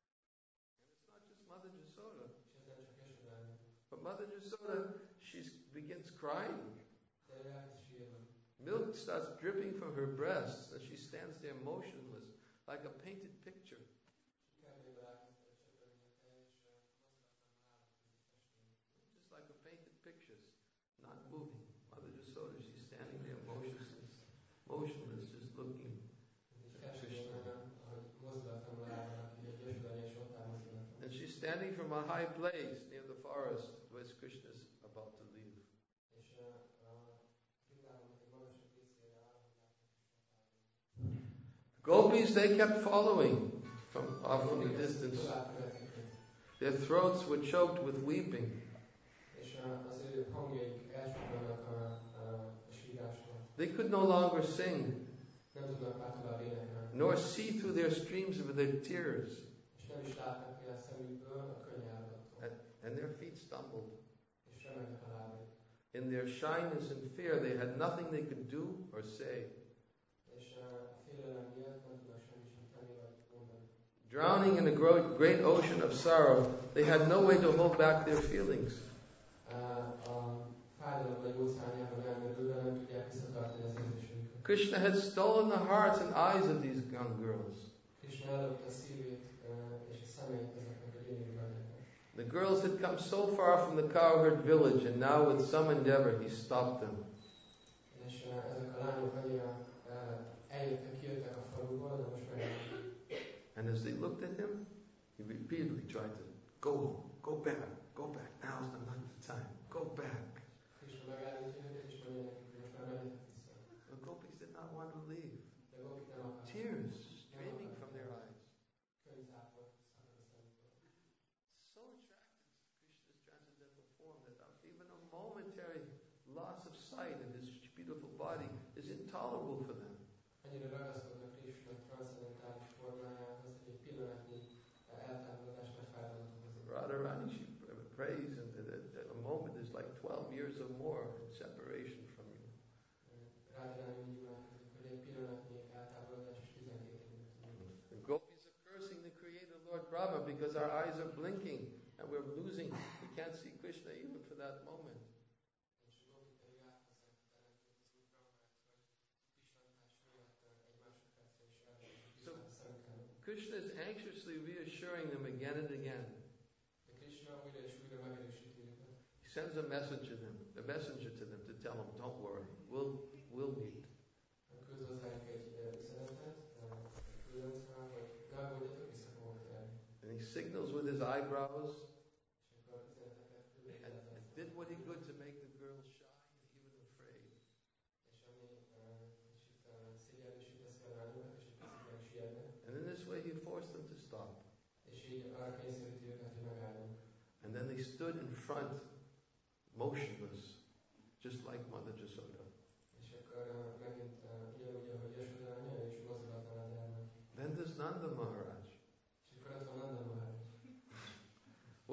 And it's not just Mother Jasoda. És ez nem csak Yashoda anya. But Mother Jasoda, she begins crying. De ő elkezd sírni. Milk starts dripping from her breasts and she stands there motionless, like a painted picture. Sikerméből elkezdett csöpögni a tej, és uh, mozdulatlanul áll, kezdett festeni. Just like a painted picture, not moving. Mother Jasoda, she's standing there motionless, motionless, just looking. Ez egy festmény, uh, ahogy mozdulatlanul áll valaki, egy Yashoda anya is ott áll mozdulatlanul. And she's standing from a high place near the forest where Krishna is about to leave. És uh, a Vrindávonnak egy magasabb részére áll, hogy látja Krishnát távol. Gopis, they kept following from off in the distance. Tovább követik őt. Their throats were choked with weeping. És uh, az ő hangjaik elsősorban a, a, a sírástól. They could no longer sing, Nem tudnak már tovább énekelni. nor see through their streams of their tears, És nem is látnak ki a szemükből a könnyárdattól. and, and their feet stumbled. És remegnek a lábaik. In their shyness and fear, they had nothing they could do or say. És uh, a félelem miatt nem tudnak semmit sem tenni vagy mondani. Drowning in a gro- great ocean of sorrow, they had no way to hold back their feelings. Uh, a fájdalom nagy óceánjában elmerülve nem tudják visszatartani az érzéseiket. Krishna had stolen the hearts and eyes of these young girls. Krishna ellopta a szívét uh, és a szemeit ezeknek a gyönyörű lányoknak. The girls had come so far from the cowherd village, and now with some endeavor he stopped them. És uh, ezek a lányok annyira uh, eljöttek, kijöttek a faluból, de most meg And as they looked at him, he repeatedly tried to go home, go back, go back. Now's not the time. Go back. Krishna megállítja őket, és mondja nekik, hogy most már menjetek vissza. The gopis did not want to leave. De Gopik nem akar. Tears streaming from their eyes. Könyvzápor szakad a szemükből. So attracted to Krishna's transcendental form that even a momentary loss of sight of his beautiful body is intolerable for them. Annyira ragaszkodnak Krishna transzendentális formájához, hogy egy pillanatnyi eltávolodás nagy fájdalmat okoz. Radharani, she prays, and at a moment is like twelve years or more in separation from you. Radharani úgy imádkozik, hogy egy pillanatnyi eltávolodás is tizenkét évnek tűnik. The gopis are cursing the Creator Lord Brahma because our eyes are blinking and we're losing. We can't see Krishna even for that moment. És a Gopik pedig áthozzák a teremtőt az új Brahmát, hogy pillantás miatt egy másodpercre is elveszünk a szemük előtt. Krishna is anxiously reassuring them again and again. De Krishna újra és újra megerősíti őket. He sends a message to them, a messenger to them to tell them, don't worry, we'll, we'll meet. Küld hozzájuk egy uh, üzenetet, uh, küldöntve, hogy ne aggódjatok, vissza fogok térni. And he signals with his eyebrows És akkor üzeneteket küld, and, and did what he could to make the girls shy and even afraid. és ami uh, kicsit uh, szégyenlősé teszi a lányokat, és egy picit megsietnek. And in this way he forced them to stop. És így arra kényszeríti őket, hogy megálljanak. And then they stood in front, motionless, just like Mother Jasoda. És akkor uh, megint uh, ugyanúgy, ahogy Yashoda anya, és mozdulatlan az elmegy. Then there's Nanda Maharaj. És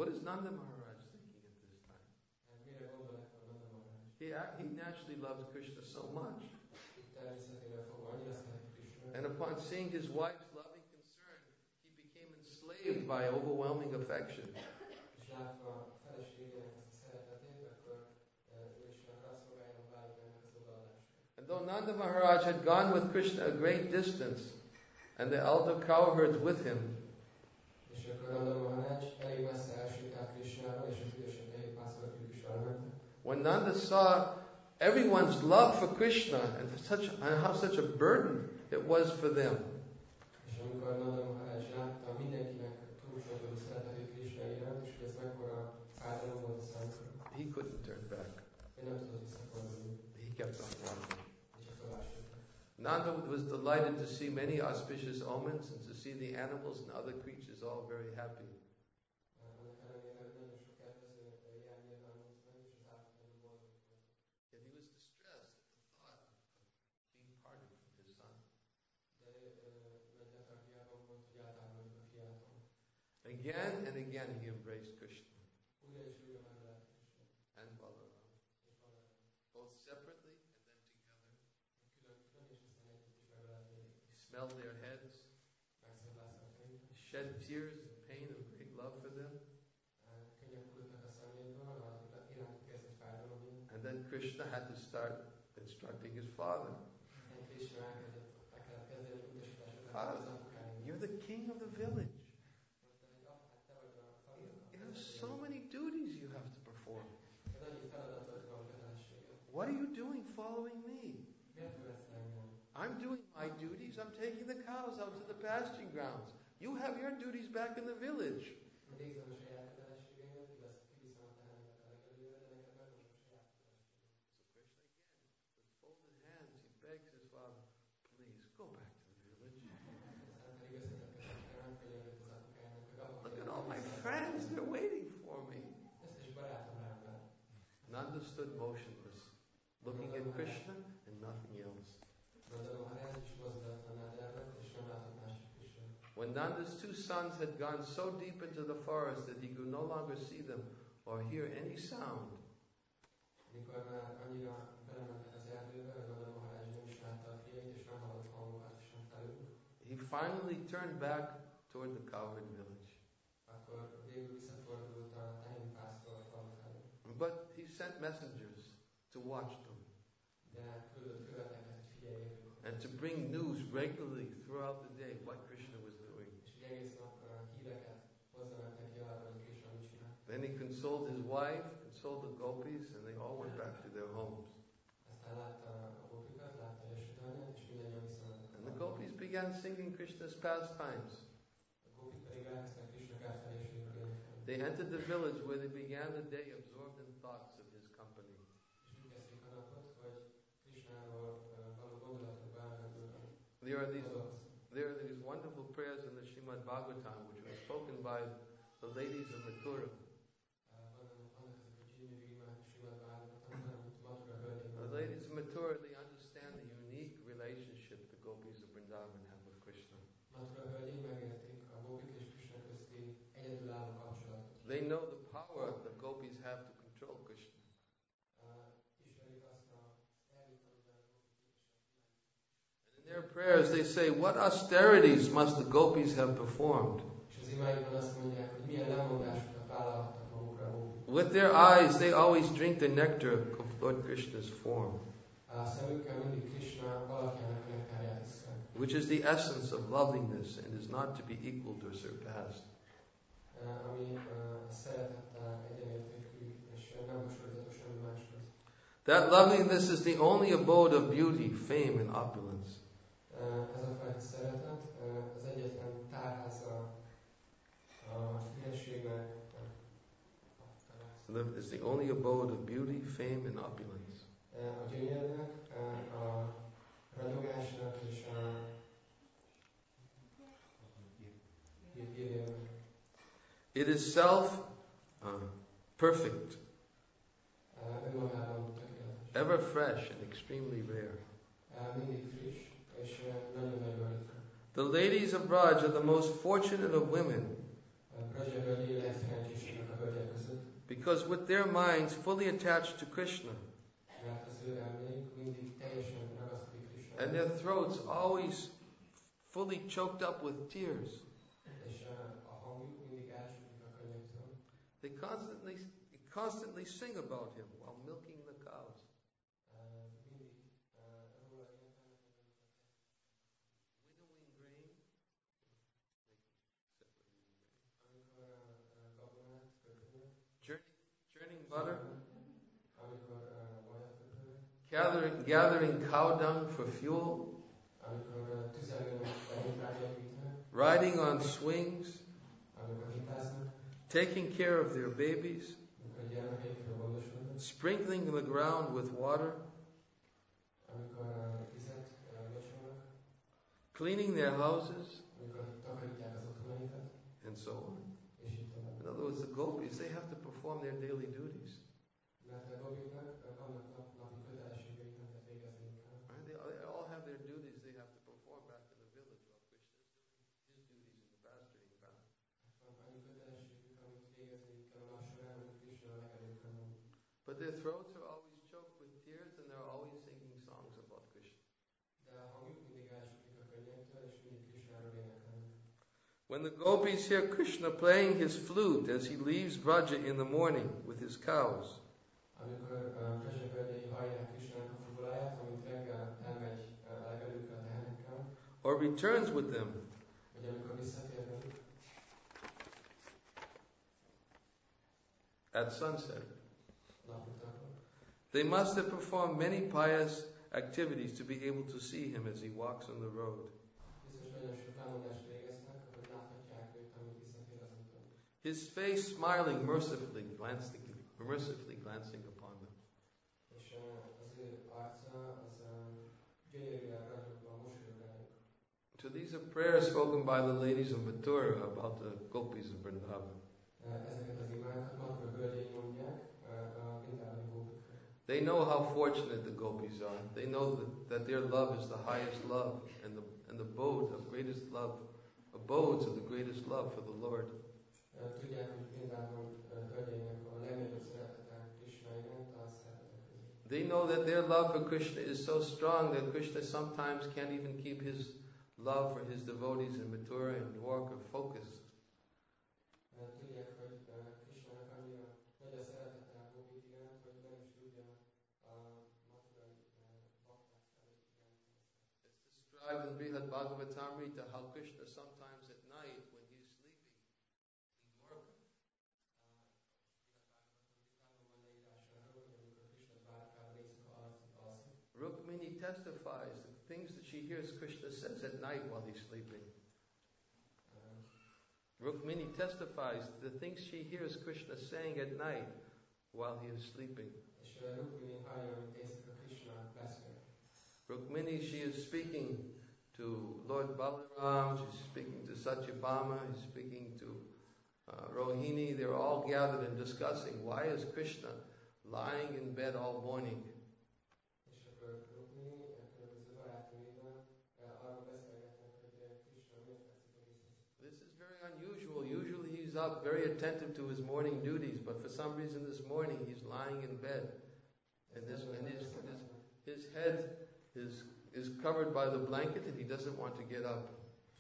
What is Nanda Maharaj thinking at this time? Mire gondol ekkor Nanda Maharaj? He, a- he naturally loves Krishna so much. Természeténél fogva annyira szereti Krishnát. And upon seeing his wife's loving concern, he became enslaved by overwhelming affection. És látva a feleségének ezt a szeretetét, akkor eh, ő is a rabszolgájába válik ennek az odaadására. And though Nanda Maharaj had gone with Krishna a great distance, and the elder cowherds with him, És akkor Nanda Maharaj elég messze elsétált Krishnával, és az idősebb tehénpásztorok is elmentek. when Nanda saw everyone's love for Krishna and such and how such a burden it was for them, És amikor Nanda Maharaj látta mindenkinek túlsódó szeretetét Krishna iránt, és hogy ez mekkora fájdalom volt a számukra, he couldn't turn back. ő nem tudott visszafordulni, He kept on walking. és a felásított. Nanda was delighted to see many auspicious omens and to see the animals and other creatures all very happy. Annak ellenére, hogy nagyon sok kedvező jel nyilvánult meg, és az állatok nagyon boldogok voltak. Yet he was distressed at the thought of being parted from his son. De ő ö, nagy letargiában volt, hogy eltávolodott a fiától. Again and again he embraced Krishna Újra és újra megölelt Krishnát, and Balaram, és Balaram. both separately and then together. Külön-külön, és aztán együtt is megölelt végig. He smelled their heads, Megszablászta a fejüket. he shed tears and pain of great love for them. Könnyek hullottak a szeméből, az irántuk érzett fájdalom miatt. And then Krishna had to start instructing his father. Aztán Krishna elkezdett, el kellett kezdeni utasításokat Father, az apukájának. you're the king of the village. Mondta, hogy apa, hát te vagy a falunak a You have vezetője. so many duties you have to perform. Ez annyi feladatod van, kötelességed. What are you doing following me? Miért követsz engem? I'm doing my duties. I'm taking the cows out to the pasturing grounds. You have your duties back in the village. Én végzem a saját kötelességeimet, kivisz- kiviszem a tehenemet a legelőre, de neked megvan a saját kötelességed. So Krishna again, with folded hands, he begs his father, please go back to the village. Aztán pedig összetett kezekkel megkönyörgött az apukájának, hogy apa, Look at all my friends, they're waiting for me. összes barátom rám vár. Nanda stood motionless, looking at Krishna and nothing else. Nanda Maharaj is mozdulatlanná dermedt, és nem látott másik Krishnát. When Nanda's two sons had gone so deep into the forest that he could no longer see them or hear any sound, Mikor már annyira belementek az erdőbe, hogy Nanda Maharaj nem is látta a fiait, és nem hallott hangokat sem felük, he finally turned back toward the cowherd village. akkor végül visszafordult a tehénpásztor falu felé. But he sent messengers to watch them De küldött követeket, hogy figyeljék őket. and to bring news regularly throughout the day what Krishna was doing. És hogy egész nap uh, híreket hozzanak neki arra, hogy Krishna mit csinál. Then he consoled his wife, consoled the gopis, and they all went back to their homes. Aztán látta a gópikat, látta Yasodhanyát, és mindannyian visszamentek. And the gopis began singing Krishna's pastimes. A gópik pedig elkezdtek Krishna kárteléséből énekelni. They entered the village where they began the day absorbed in thoughts of his company. És úgy kezdték a napot, hogy Krishnával uh, való gondolatokba elrendülve There are these gondolkoztak. there are these wonderful prayers in the Srimad Bhagavatam which were spoken by the ladies of Mathura. Uh, Vannak vannak ezek a gyönyörű imák, Srimad Bhagavatamban, amit Mathura hölgyek The ladies of Mathura, they understand the unique relationship the gopis of Vrindavan have with Krishna. Mathura hölgyei megértik a gópik és Krishna közti egyedülálló kapcsolatot. They know the power the gopis have to control Krishna. Uh, ismerik azt a erőt, amivel a gópik Krishna And in their prayers they say, what austerities must the gopis have performed? És az imáikban azt mondják, hogy milyen lemondásokat vállalhattak magukra a gópik. With their eyes they always drink the nectar of Lord Krishna's form, A szemükkel mindig Krishna alakjának a nektárját iszák, which is the essence of loveliness and is not to be equaled or surpassed. uh, ami uh, a szeretettel egyenértékű, és nem hasonlítatos semmi máshoz. That loveliness is the only abode of beauty, fame, and opulence. Uh, ez a fajta szeretet uh, az egyetlen tárháza a hírességnek, Love is the only abode of beauty, fame, and opulence. uh, a gyönyörnek, uh, a ragyogásnak és a gyönyörnek. It is self uh, perfect, Uh, önmagában tökéletes. ever fresh, and extremely rare. Uh, mindig friss, és uh, nagyon-nagyon ritka. The ladies of Braj are the most fortunate of women, Uh, Braja hölgyei legszerencsésebbek a hölgyek között, because with their minds fully attached to Krishna, mert az ő elméjük mindig teljesen ragaszkodik and Krisnához, their throats always fully choked up with tears. és uh, a hangjuk mindig elsütik a könnyektől. They constantly, constantly sing about him while milking the cows. Uh, mindig uh, róla énekelnek, Winnowing grain, amikor uh, uh, gabonát köpülnek, churning, churning butter, amikor uh, vajat köpülnek, gathering, gathering cow dung for fuel, amikor uh, tüzelőnek, beintrágják vitnek, riding on swings, amikor hitáznak, taking care of their babies, amikor gyermekeikről gondoskodnak, sprinkling the ground with water, amikor uh, vizet uh, locsolnak, cleaning their houses, amikor takarítják az otthonaikat, and so on. és így tovább. In other words, the gopis, they have to perform their daily duties. Mert a gobiknak uh, vannak nap, napi kötelességeik, amiket végezni kell. Right? They, they all have their duties they have to perform back in the village while Krishna is doing his duties in the pasturing ground. Van annyi kötelességük, amit végezni kell a nap során, amit Krishna megelőkön van. But their throats are always choked with tears and they're always singing songs about Krishna. De a hangjuk mindig elsütik a könnyektől, és mindig Krishnáról énekelnek. When the gopis hear Krishna playing his flute as he leaves Vraja in the morning with his cows, Amikor uh, Vrajja hölgyei hallják Krishnának a fuvoláját, amit reggel elmegy uh, legelőkre a tehenekkel, or returns with them, vagy amikor visszatér velük, at sunset, naputakon, they must have performed many pious activities to be able to see him as he walks on the road. biztos nagyon sok felmondást végeznek, hogy láthatják őt, amit visszatér az úton. His face smiling mercifully, glancing, mercifully glancing upon them. És uh, az ő arca, az uh, gyönyörűen ragyogva mosolyog rájuk. So these are prayers spoken by the ladies of Mathura about the gopis of Vrindavan. Uh, ezeket az imákat Mathura hölgyei mondják uh, a Vrindávani gópikra. They know how fortunate the gopis are. They know that, that their love is the highest love and the and the abode of greatest love, abodes of the greatest love for the Lord. Uh, tudják, hogy Vrindávon uh, hölgyeinek a legnagyobb szeretete Krishna iránt a szeretetek között. They know that their love for Krishna is so strong that Krishna sometimes can't even keep his love for his devotees in Mathura and Dwarka focused. Uh, tudják, hogy uh, Krishnának annyira nagy a szeretete a gópik iránt, hogy nem is tudja a mathurai uh, bakták felé irányítani. It's described in Brihad Bhagavatamrita how Krishna sometimes at night when he's sleeping in Dwarka, Rukmini testifies the things that she hears Krishna says at night while he's sleeping. Rukmini testifies the things she hears Krishna saying at night while he is sleeping. Rukmini, she is speaking to Lord Balaram, she's speaking to Satyabhama, she's speaking to uh, Rohini. They're all gathered and discussing why is Krishna lying in bed all morning. This is very unusual. Usually he's up very attentive to his morning duties, but for some reason this morning he's lying in bed. And, this, and his, his, his head is, is covered by the blanket and he doesn't want to get up.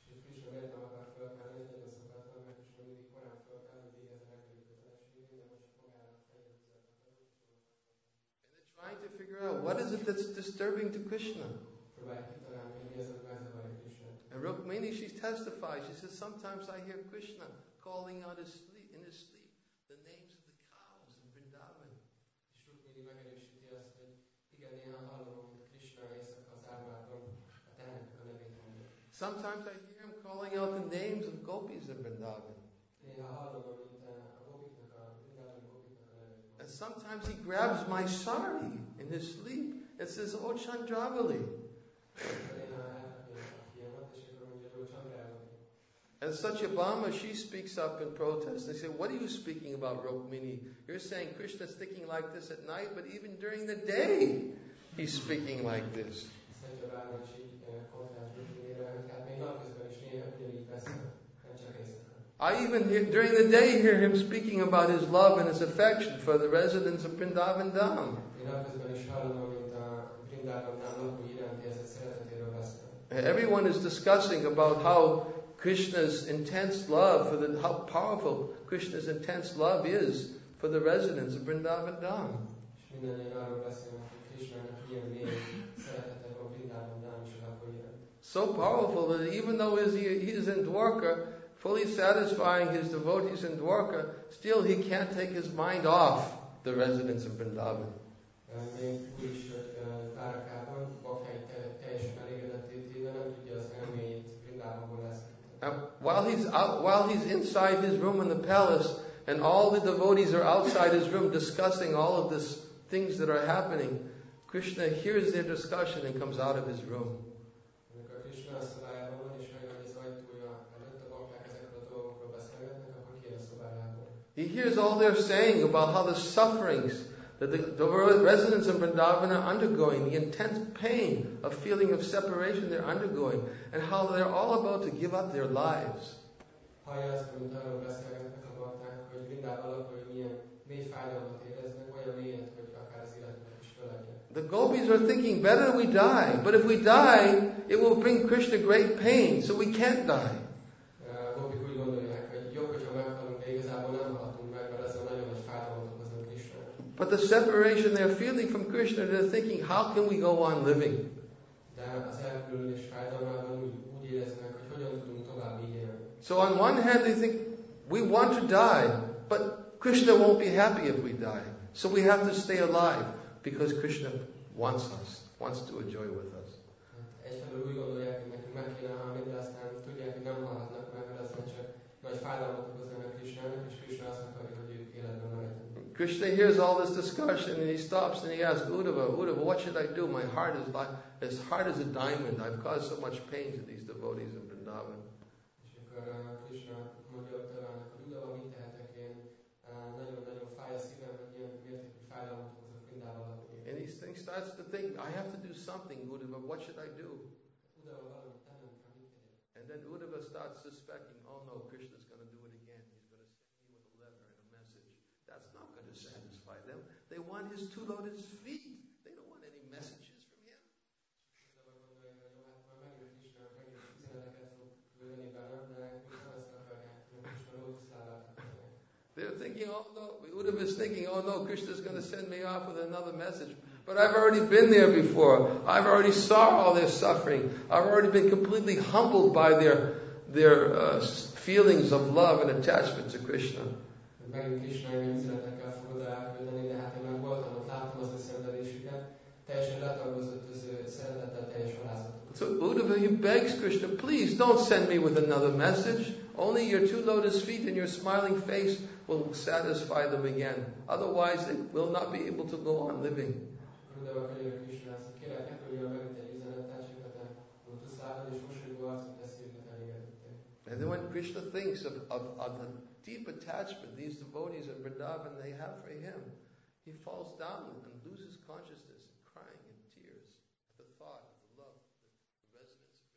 Trying to figure out what is it that's disturbing to Krishna. And Rukmini, she testifies, she says, sometimes I hear Krishna calling out his sleep, in his sleep the names of the cows in Vrindavan. Sometimes I hear him calling out the names of gopis in Vrindavan. And sometimes he grabs my sari in his sleep and says, "Oh Chandravali." And Satyabhama, she speaks up in protest. They say, "What are you speaking about, Rukmini? You're saying Krishna's sticking like this at night, but even during the day, he's speaking like this." I even hear, during the day hear him speaking about his love and his affection for the residents of Vrindavan Dham. Én napközben is hallom, mint a Vrindában lakói iránti érzett szeretetéről beszél. Everyone is discussing about how Krishna's intense love, for the, how powerful Krishna's intense love is for the residents of Vrindavan Dham. És mindannyian arról beszélnek, hogy Krishnának milyen mély szeretete van Vrindában Dham és a lakói iránt. So powerful that even though he he is in Dwarka, fully satisfying his devotees in Dwarka, still he can't take his mind off the residents of Vrindavan. Még úgy is, hogy Dvárakában Bakhely teljesen elégedetté téve nem tudja az elméjét Vrindávonból leszkíteni. While he's out, while he's inside his room in the palace, and all the devotees are outside his room discussing all of these things that are happening, Krishna hears their discussion and comes out of his room. Amikor Krishna a szobájában van, és megy az ajtója előtt, a bakták ezekről a dolgokról beszélgetnek, akkor kijön a szobájából. He hears all they're saying about how the sufferings that the, the residents of Vrindavan are undergoing, the intense pain of feeling of separation they're undergoing, and how they're all about to give up their lives. Hallja azt, amit arról beszélgetnek a bakták, hogy Vrindában lakói milyen mély fájdalmat éreznek, olyan mélyet, hogy akár az életüket is feladják. The gopis are thinking, better we die, but if we die, it will bring Krishna great pain, so we can't die. A gopik úgy gondolják, hogy jobb, hogyha meghalunk, de igazából nem haltunk meg, mert ezzel nagyon nagy fájdalmat okozunk Krishnának. But the separation they're feeling from Krishna, they're thinking, how can we go on living? De az elkülönülés fájdalmában úgy, úgy éreznek, hogy hogyan tudunk tovább így élni. So on one hand they think, we want to die, but Krishna won't be happy if we die. So we have to stay alive, because Krishna wants us, wants to enjoy with us. Egyfelől úgy gondolják, hogy nekünk meg kéne halni, de aztán tudják, hogy nem halhatnak meg, mert ezzel csak nagy fájdalmat okoznak Krishnának, és Krishna azt akarja, hogy ők életben maradjanak. Krishna hears all this discussion and he stops and he asks Uddhava, Uddhava, what should I do? My heart is like, as hard as a diamond. I've caused so much pain to these devotees in Vrindavan. És akkor Krishna mondja Uddhavának, hogy Uddhava, mit tehetek én? Nagyon-nagyon fáj a szívem, hogy ilyen mértékű fájdalmat okozok Vrindában lakói. And he thinks, starts to think, I have to do something, Uddhava, what should I do? Uddhava valamit tennem kell, mit tegyek? And then Uddhava starts suspecting, oh no, Krishna's going to do it again. He's going to send me with a letter and a message. That's not going to satisfy them. They want his two lotus feet. They don't want any messages from him. Uddhava gondolja, hogy jó, hát majd megint Krishna, megint üzeneteket fog küldeni velem, de még nem ezt akarják, mert Krishna lótuszlábát akarják. They're thinking, oh no, Uddhava is thinking, oh no, Krishna's going to send me off with another message. But I've already been there before. I've already saw all their suffering. I've already been completely humbled by their their uh, feelings of love and attachment to Krishna. Megint Krishna engem üzenetekkel fog oda elküldeni, de hát én már voltam, ott láttam az ő szenvedésüket, teljesen letagozott az ő szeretettel teljes alázatot. So Uddhava, he begs Krishna, please don't send me with another message. Only your two lotus feet and your smiling face will satisfy them again. Otherwise, they will not be able to go on living. Uddhava könyörög Krishnához, hogy kérlek, ne küldjön megint egy üzenetet, csak a te lótuszlábad és mosolygó arcot teszi őket elégedetté. And then when Krishna thinks of, of, of the deep attachment these devotees in Vrindavan they have for him, he falls down and loses consciousness, crying in tears at the thought of the love that the residents of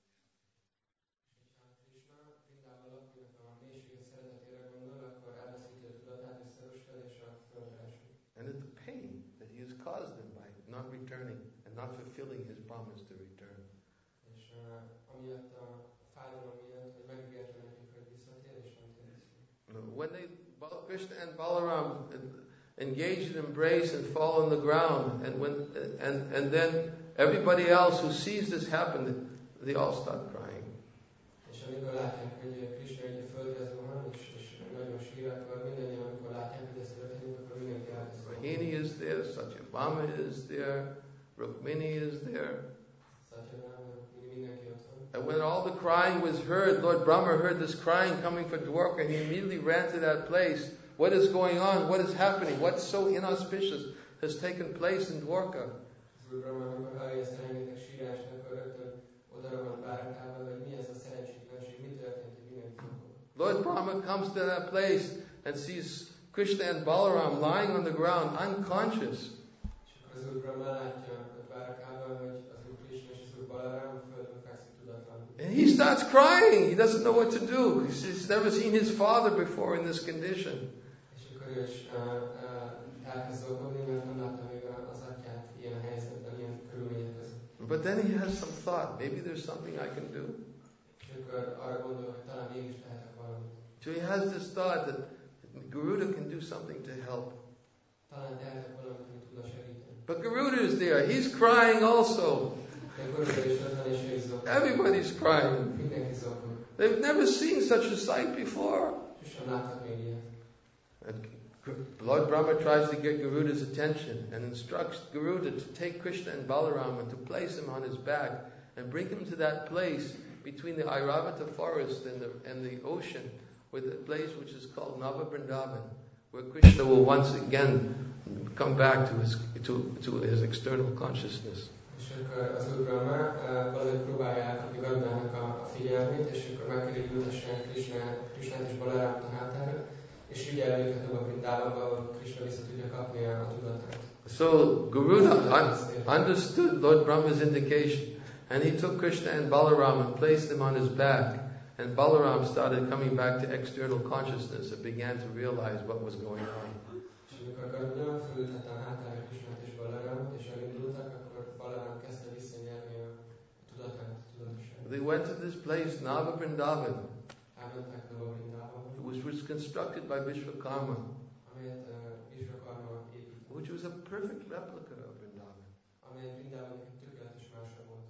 Vrindavan have. És ha Krishna Vrindában lakóinak a mélységes szeretetére gondol, akkor elveszíti a tudatát és szoroskád és a földre esik. And at the pain that he has caused them by not returning and not fulfilling his promise to return. És uh, amiatt a fájdalom miatt, hogy megígérte nekik, hogy visszatér és nem tér vissza. When they, Krishna and Balaram engage in embrace and fall on the ground, and when and and then everybody else who sees this happen, they all start crying. És amikor látják, hogy Krishna egy földre zuhan, és, és nagyon sír, akkor mindannyian, amikor látják, hogy ez történik, akkor mindenki elveszi. Rahini is there, Satyabhama is there, Rukmini is there. Satyabhama, Rukmini, mindenki ott van. And when all the crying was heard, Lord Brahma heard this crying coming from Dwarka, and he immediately ran to that place. What is going on? What is happening? What's so inauspicious has taken place in Dwarka? Úr Brahma, amikor hallja ezt a rengeteg sírást, akkor rögtön oda rohan Dvárakába, hogy mi ez a szerencsétlenség, mi történt, hogy mindenki fogol. Lord Brahma comes to that place and sees Krishna and Balaram lying on the ground, unconscious. És akkor az Úr Brahma látja a Dvárakában, hogy az Úr Krishna és az Úr Balaram földön fekszik tudatlanul. And he starts crying. He doesn't know what to do. He's, he's never seen his father before in this condition. És akkor ő is uh, uh, elkezd zokogni, mert nem látta még az atyát ilyen helyzetben, ilyen körülmények között. But then he has some thought. Maybe there's something I can do. És akkor arra gondol, hogy talán mégis tehetek valamit. So he has this thought that Garuda can do something to help. Talán tehetek valamit, amit tudna segíteni. But Garuda is there. He's crying also. De Garuda is ott van, és ő is zokog. Everybody's crying. Mindenki zokog. They've never seen such a sight before. Sosem láttak még ilyet. And Lord Brahma tries to get Garuda's attention and instructs Garuda to take Krishna and Balaram and to place him on his back and bring him to that place between the Airavata forest and the, and the ocean, with a place which is called Nava Vrindavan, where Krishna will once again come back to his, to, to his external consciousness. És akkor az Úr Brahma uh, valahogy próbálja elkapni Garudának a, a figyelmét, és akkor megkéri, hogy ültessen Krisnát és Balarámot a hátára, és ügyel őket abba Vrindávamba, ahol Krishna vissza tudja kapni a, a tudatát. So Garuda un- understood Lord Brahma's indication, and he took Krishna and Balaram and placed them on his back, and Balaram started coming back to external consciousness and began to realize what was going on. És amikor Garuda fölültette a hátára Krisnát és Balarámot, és elindultak, akkor Balarám kezdte visszanyerni a tudatát, tudatosát. They went to this place, Nava Vrindavan. Elmentek Nava Vrindávamba, Which was constructed by Vishwakarma, amelyet uh, Vishwakarma épített, which was a perfect replica of Vrindavan. amely Vrindávamnak egy tökéletes mása volt.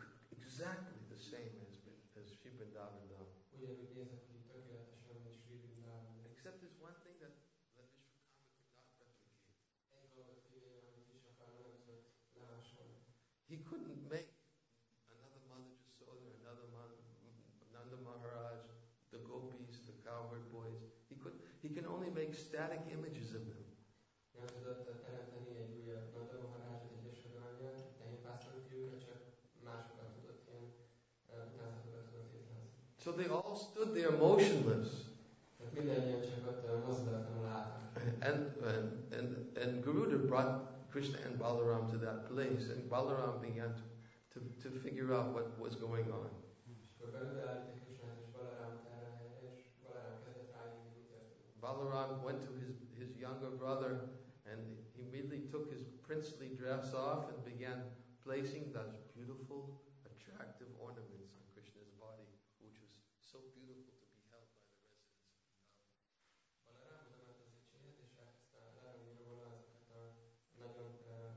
Exactly the same as, as Shri Vrindavan Dham. Ugyanúgy nézett ki tökéletesen, mint Sri Vrindavan. Except there's one thing that, that Vishwakarma could not replicate. Egy dolgot kivéve, amit Vishwakarma nem tudott lemásolni. He couldn't make another Mother Jasoda, another Mother, Nanda Maharaj, the gopis, the cowherd boys. He could. He can only make static images of them. Nem tudott teremteni egy újabb Nanda Maharajot, egy Yashoda-anyját, egy tehénpásztor fiúkat, csak másokat tudott ilyen uh, utánzatokat tudott létrehozni. So they all stood there motionless. Tehát mindannyian csak ott uh, mozdulatlanul álltak. And, and, and, and Garuda brought Krishna and Balaram to that place, and Balaram began to, to, to figure out what was going on. És akkor Garuda állított Krisnát és Balarámot erre a helyre, és Balarám kezdett rájönni, mi történt. Balaram went to his, his younger brother, and he immediately took his princely dress off and began placing those beautiful, attractive ornaments on Krishna's body, which was so beautiful to be held by the residents. Balarám oda ment az öcséhez, és elkezdte levenni róla azokat a nagyon uh,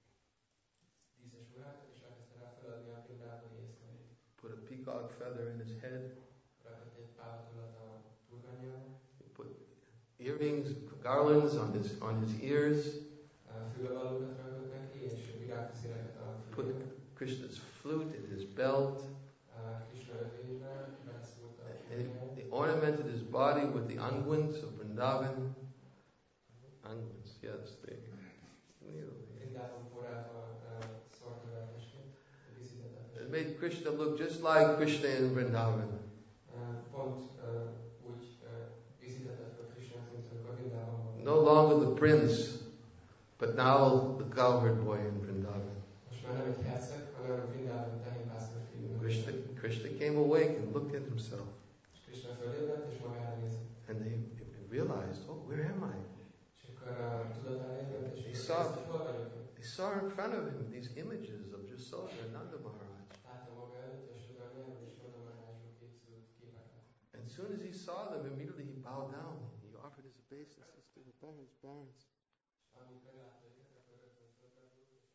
díszes ruhákat, és elkezdte rá feladni a Vrindávani észleit. Put a peacock feather in his head, Rakott egy páltullat a turganyjára, he put earrings, garlands on his on his ears, uh, fülbevalókat rakott neki, és virágfűszereket a put fülére. Krishna's flute in his belt, Uh, Krishna övébe beleszúrt a and fülére. he ornamented his body with the unguents of Vrindavan. Unguents, yes, they. Vrindában forrával uh, szórta be a testét, díszítette a It testét. made Krishna look just like Krishna in Vrindavan. Uh, pont uh, úgy uh, díszítette fel Krishnát, mint amikor Vrindában volt. No longer the prince, but now the cowherd boy in Vrindavan. Most már nem egy herceg, hanem a Vrindában tehénpásztor fiú. Krishna, Krishna came awake and looked at himself, És Krishna fölébredt, és magára nézett. and he realized, oh, where am I? És akkor uh, tudatára ébredt, és He akkor saw- ezt, hogy hol vagyok én. He saw in front of him these images of Jasoda and Nanda Maharaj. Látta maga előtt, és oda nyelven, és oda Maharajról készült képeket. And as soon as he saw them, immediately he bowed down. He offered his obeisances to the parents. parents. Amint meglátta őket, akkor rögtön fölberdült, és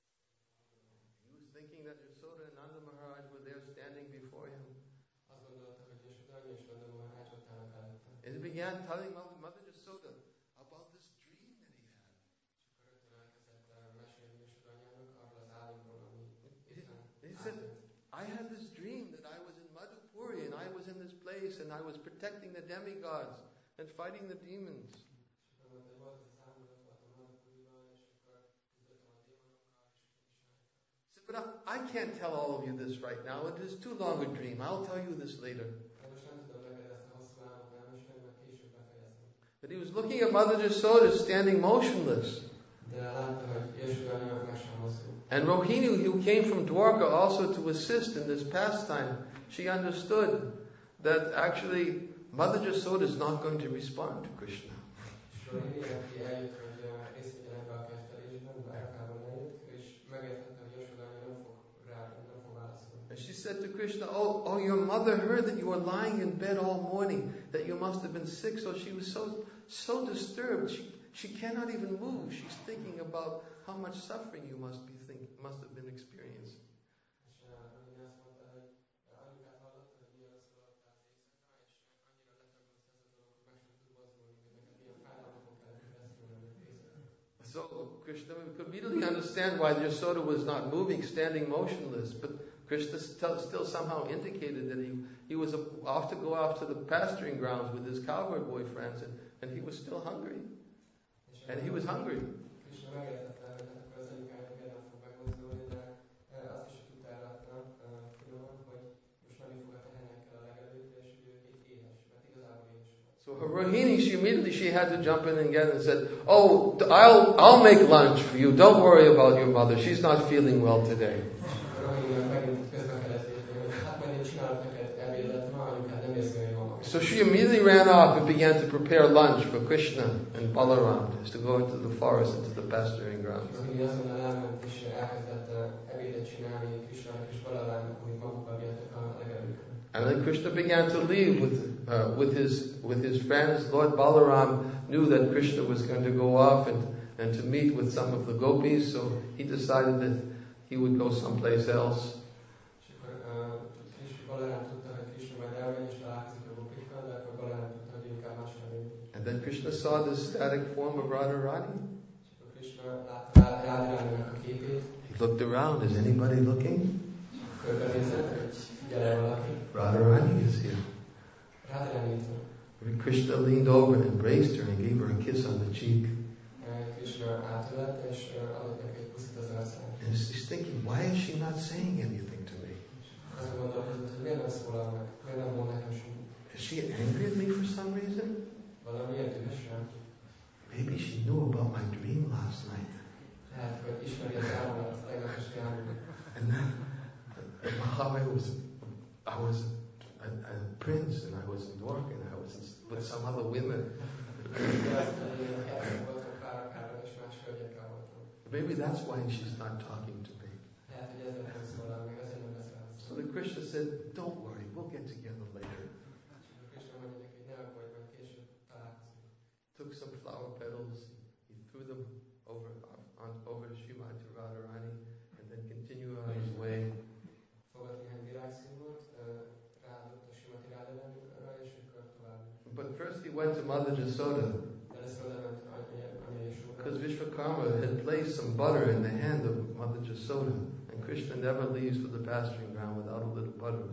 He was thinking that Jasoda and Nanda Maharaj were there standing before him. azt gondolta, hogy Yashoda anya és Nanda Maharaj ott állnak előtte. And he began telling Mother Mother Jasoda about this dream that he had. És akkor rögtön elkezdett uh, mesélni Yashoda anyának arról az álomról, ami éppen He said, átjött. I had this dream that I was in Madhupuri and I was in this place and I was protecting the demigods and fighting the demons. És akkor mondta, hogy volt ez az álom, hogy ott voltam Madhupuriban, és akkor küzdöttem a démonokkal, és Krisnákkal. He said, but I, I can't tell all of you this right now. It is too long a dream. I'll tell you this later. De most nem tudom neked ezt a hosszú álmot elmesélni, mert később befejezem. But he was looking at Mother Jasoda standing motionless. De látta, hogy Yashoda anya meg sem mozdul. And Rohini, who came from Dwarka also to assist in this pastime, she understood that actually Mother Jasoda is not going to respond to Krishna. And she said to Krishna, oh, oh, your mother heard that you were lying in bed all morning, that you must have been sick, so she was so so disturbed. She, she cannot even move. She's thinking about how much suffering you must be think, must have been experiencing. So Krishna could immediately understand why Yasoda was not moving, standing motionless, but Krishna still, still somehow indicated that he, he was off to go off to the pasturing grounds with his cowboy boy friends, and, and he was still hungry. And he was hungry. So her Rohini, she immediately she had to jump in again and said, "Oh, I'll I'll make lunch for you. Don't worry about your mother. She's not feeling well today." So she immediately ran off and began to prepare lunch for Krishna and Balaram, to go into the forest, into the pasturing grounds. And then Krishna began to leave with uh, with his with his friends. Lord Balaram knew that Krishna was going to go off and, and to meet with some of the gopis, so he decided that he would go someplace else. And then Krishna saw this static form of Radharani. He looked around. Is anybody looking? Radharani is here. Krishna leaned over and embraced her and gave her a kiss on the cheek. And she's thinking, why is she not saying anything to me? Is she angry at me for some reason? Maybe she knew about my dream last night. And then how I was, I was a, a prince, and I was in Dwarka, and I was in, with some other women. Maybe that's why she's not talking to me. So the Krishna said, "Don't worry, we'll get together later." Took some flower petals, he threw them over on over Srimati Radharani, and then continued on his way. But first he went to Mother Jasoda, because Vishwakarma had placed some butter in the hand of Mother Jasoda, and Krishna never leaves for the pasturing ground without a little butter.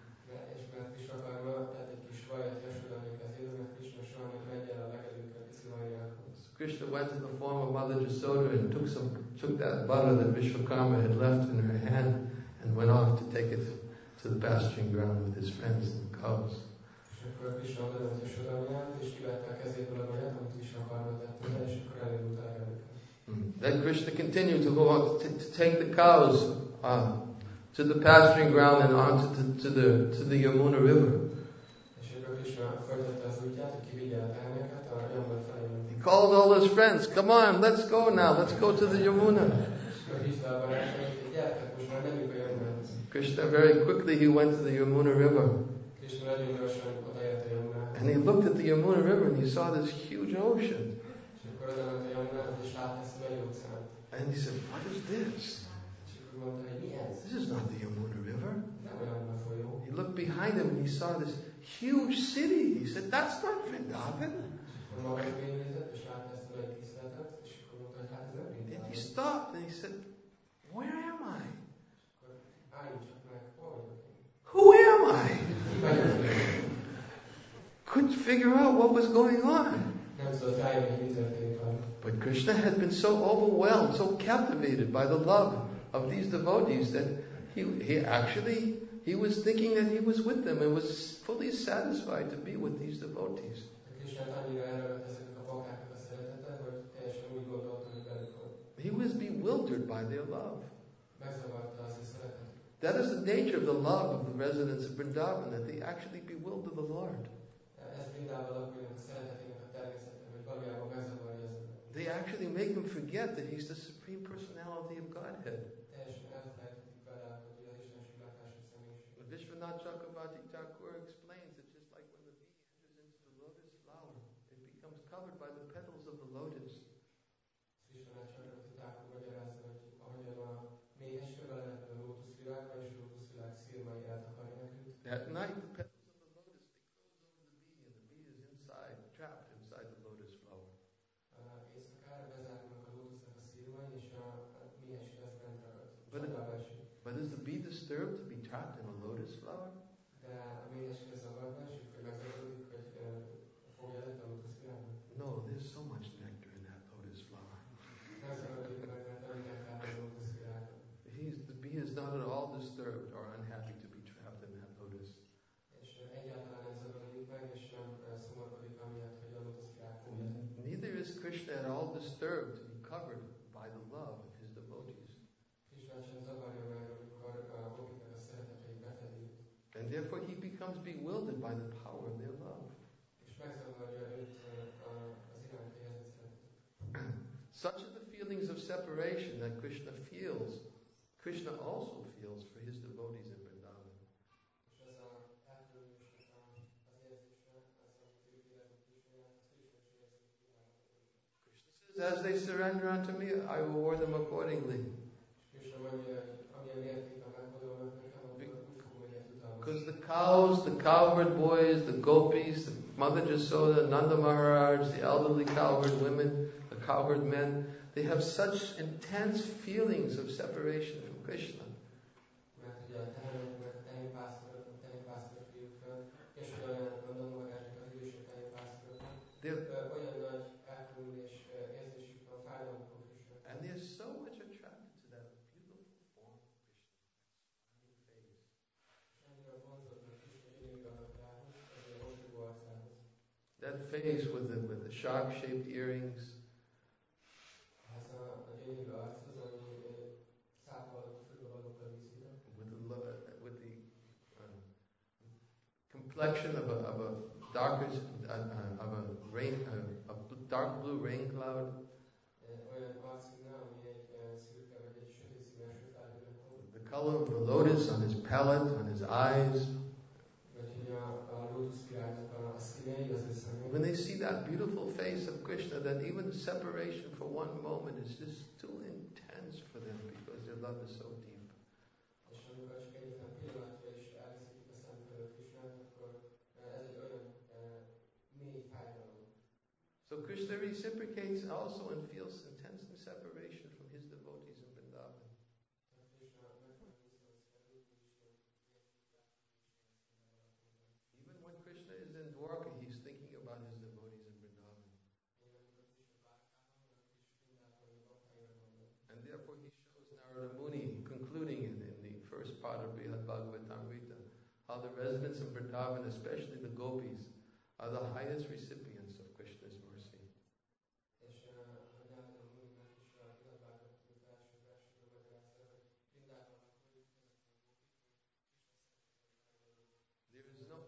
So Krishna went to the form of Mother Jasoda and took some took that butter that Vishwakarma had left in her hand and went off to take it to the pasturing ground with his friends and the cows. Then Krishna continued to go on to, to take the cows uh, to the pasturing ground and on to, to, to the to the Yamuna River. He called all his friends, "Come on, let's go now. Let's go to the Yamuna." Krishna very quickly he went to the Yamuna River. And he looked at the Yamuna River and he saw this huge ocean. And he said, "What is this? This is not the Yamuna River." He looked behind him and he saw this huge city. He said, "That's not Vrindavan." And he stopped and he said, "Where am I? Who am I?" Couldn't figure out what was going on. But Krishna had been so overwhelmed, so captivated by the love of these devotees that he, he actually, he was thinking that he was with them and was fully satisfied to be with these devotees. He was bewildered by their love. megzavarta az ő szeretetük. That is the nature of the love of the residents of Vrindavan, that they actually bewilder the Lord. Ez Vrindában lakóinak a szeretetének a természete, hogy valójában megzavarja az embert. They actually make him forget that he's the supreme personality of Godhead. Teljesen elfelejtetik Gadától, hogy az Istenség legfelsőbb személyiség. Vishwanath Chakravarti Thakur explains that just like when the bee enters into the lotus flower, it becomes covered by the petals of the lotus. Vishwanath Chakravarti Thakur magyarázza, hogy ahogyan a méhecske belelep a lótuszvirágba, és a lótuszvirág szirmai eltakarják őt. At night, the petals of the lotus, they close over the bee, and the bee is inside, trapped inside the lotus flower. Éjszakára bezárulnak a lótusznak a szirmai, és a méhecske az bent ragad. But, but is the bee disturbed to be trapped in a lotus flower? De a méhecske zavarba esik, hogy megzavarodik, hogy fogja lett a lótuszvirágban. No, there's so much nectar in that lotus flower. Megzavarodik meg, mert nem nekár a lótuszvirágban. He's, the bee is not at all disturbed or unhappy to be trapped in that lotus. És egyáltalán nem zavarodik meg, és nem szomorkodik amiatt, hogy a lótuszvirág fogja lett. Neither is Krishna at all disturbed to be covered by the love of his devotees. Krisnát sem zavarja meg, amikor a gopiknak a szeretetei befedi őt. And therefore he becomes bewildered by the power of their love. És megzavarja őt az iránti érzett szeretet. Such are the feelings of separation that Krishna feels. Krishna also feels for his devotees in Vrindavan. És ez a elkülönülésnek az érzése, az, amit ő érez a Krisnáját, az Krishna is érzi Krishnáját. Krishna says, as they surrender unto me, I will reward them accordingly. Krishna mondja, hogy amilyen mértékben meghódolnak nekem, akkor úgy fogom őket jutalmazni. Because the cows, the cowherd boys, the gopis, the Mother Jasoda, Nanda Maharaj, the elderly cowherd women, the cowherd men, they have such intense feelings of separation from Krishna. Mert ugye a tehenek, mert a tehénpásztorok, a tehénpásztorok fiúknak, és olyan Nanda Maharajnak az idősebb tehénpásztoroknak, olyan nagy elkülönülés érzésük van, fájdalmuk van Krishnának. And they are so much attracted to that beautiful form of Krishna, that smiling face. Annyira vonzódnak Krishna gyönyörű alakjához, az a mosolygó arcához. That face with the, with the shark-shaped earrings, Ez a, a gyönyörű archoz, ami szápa alakú fülbevalókkal díszített. with the, lo- with the uh, complexion of a, of a darker, uh, uh, of a rain, uh, a bl- dark blue rain cloud, Olyan arcszíne, ami egy szürke vagy egy sötét színű esőfelhőnek van. the color of the lotus on his palate, on his eyes. Vagy hogy a, a lótuszvirágnak a, a színei, az ő szemei. When they see that beautiful face of Krishna, that even separation for one moment is just too intense for them because their love is so deep. És amikor csak egyetlen pillanatra is elveszítik a szem felől Krisnát, akkor ez egy olyan mély fájdalom. So Krishna reciprocates also and feels intense separation from his devotees in Vrindavan. Tehát Krishna megfelelő viszonyszerű, Even when Krishna is in Dwarka, he's thinking about his devotees in Vrindavan. And therefore he shows Narada Muni, concluding in, in the first part of Brihad Bhagavatamrita, how the residents of Vrindavan, especially the gopis, are the highest recipients of Krishna's mercy. És a Narada Muninak is a Világbágyatunk első versében magyarázta, hogy Vrindában lakói There is no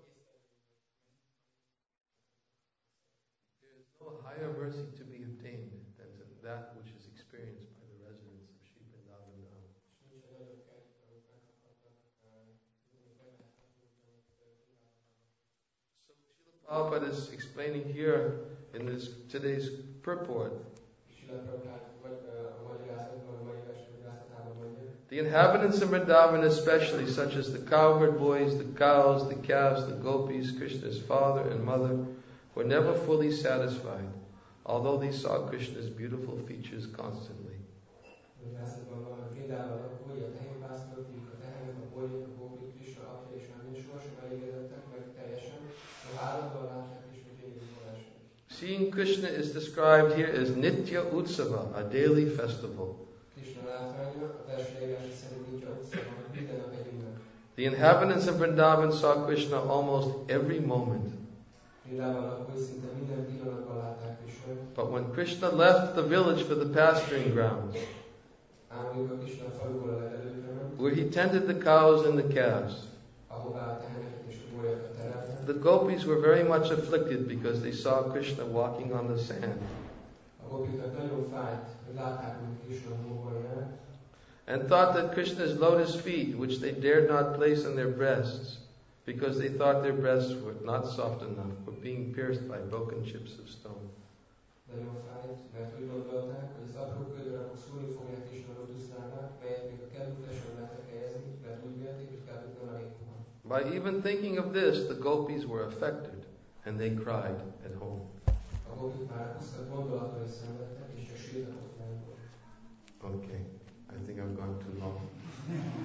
there is no higher mercy to be obtained than to that which is experienced by the residents of Sri Vrindavan now. és nincs egy nagyobb kert, amit megkaphatnak, amit meg lehet kapni, amit Vrindában. So Srila Prabhupada is explaining here in this today's purport. Srila Prabhupada vagy a magyarázatban, a mai vers magyarázatában mondja, The inhabitants of Vrindavan especially, such as the cowherd boys, the cows, the calves, the gopis, Krishna's father and mother, were never fully satisfied, although they saw Krishna's beautiful features constantly. magyarázatban van, hogy Vrindában lakói, a tehénpásztorok, a tehenek, a bolyok, a gópik, Krishna apja és anyja sohasem elégedettek meg teljesen, a állandóan látják Krishna gyönyörű vonásait. Seeing Krishna is described here as Nitya Utsava, a daily festival. Krishna látványa a belső leírása szerint nincs utcában, hogy minden nap egy ünnep. The inhabitants of Vrindavan saw Krishna almost every moment. Vrindában lakói szinte minden pillanatban látták Krishnát, But when Krishna left the village for the pasturing grounds, Ám amikor Krishna a faluból a legelőtre ment, where he tended the cows and the calves, ahová a teheneket és a gólyakat terelte, the gopis were very much afflicted because they saw Krishna walking on the sand, a gopiknak nagyon fájt, hogy látták, hogy Krishna hóban járt, and thought that Krishna's lotus feet, which they dared not place on their breasts, because they thought their breasts were not soft enough, were being pierced by broken chips of stone. nagyon fájt, mert úgy gondolták, hogy az apró kődarabok szúrni fogják Krishna lotuszlábát, melyet még a kedvükre sem lehetett helyezni, mert úgy vélték, hogy kedvük nem elég puha. By even thinking of this, the gopis were affected, and they cried at home. A gopik már a puszta gondolattól is szenvedtek, és csak sírtak ott lányból. Okay, I think I've gone too long.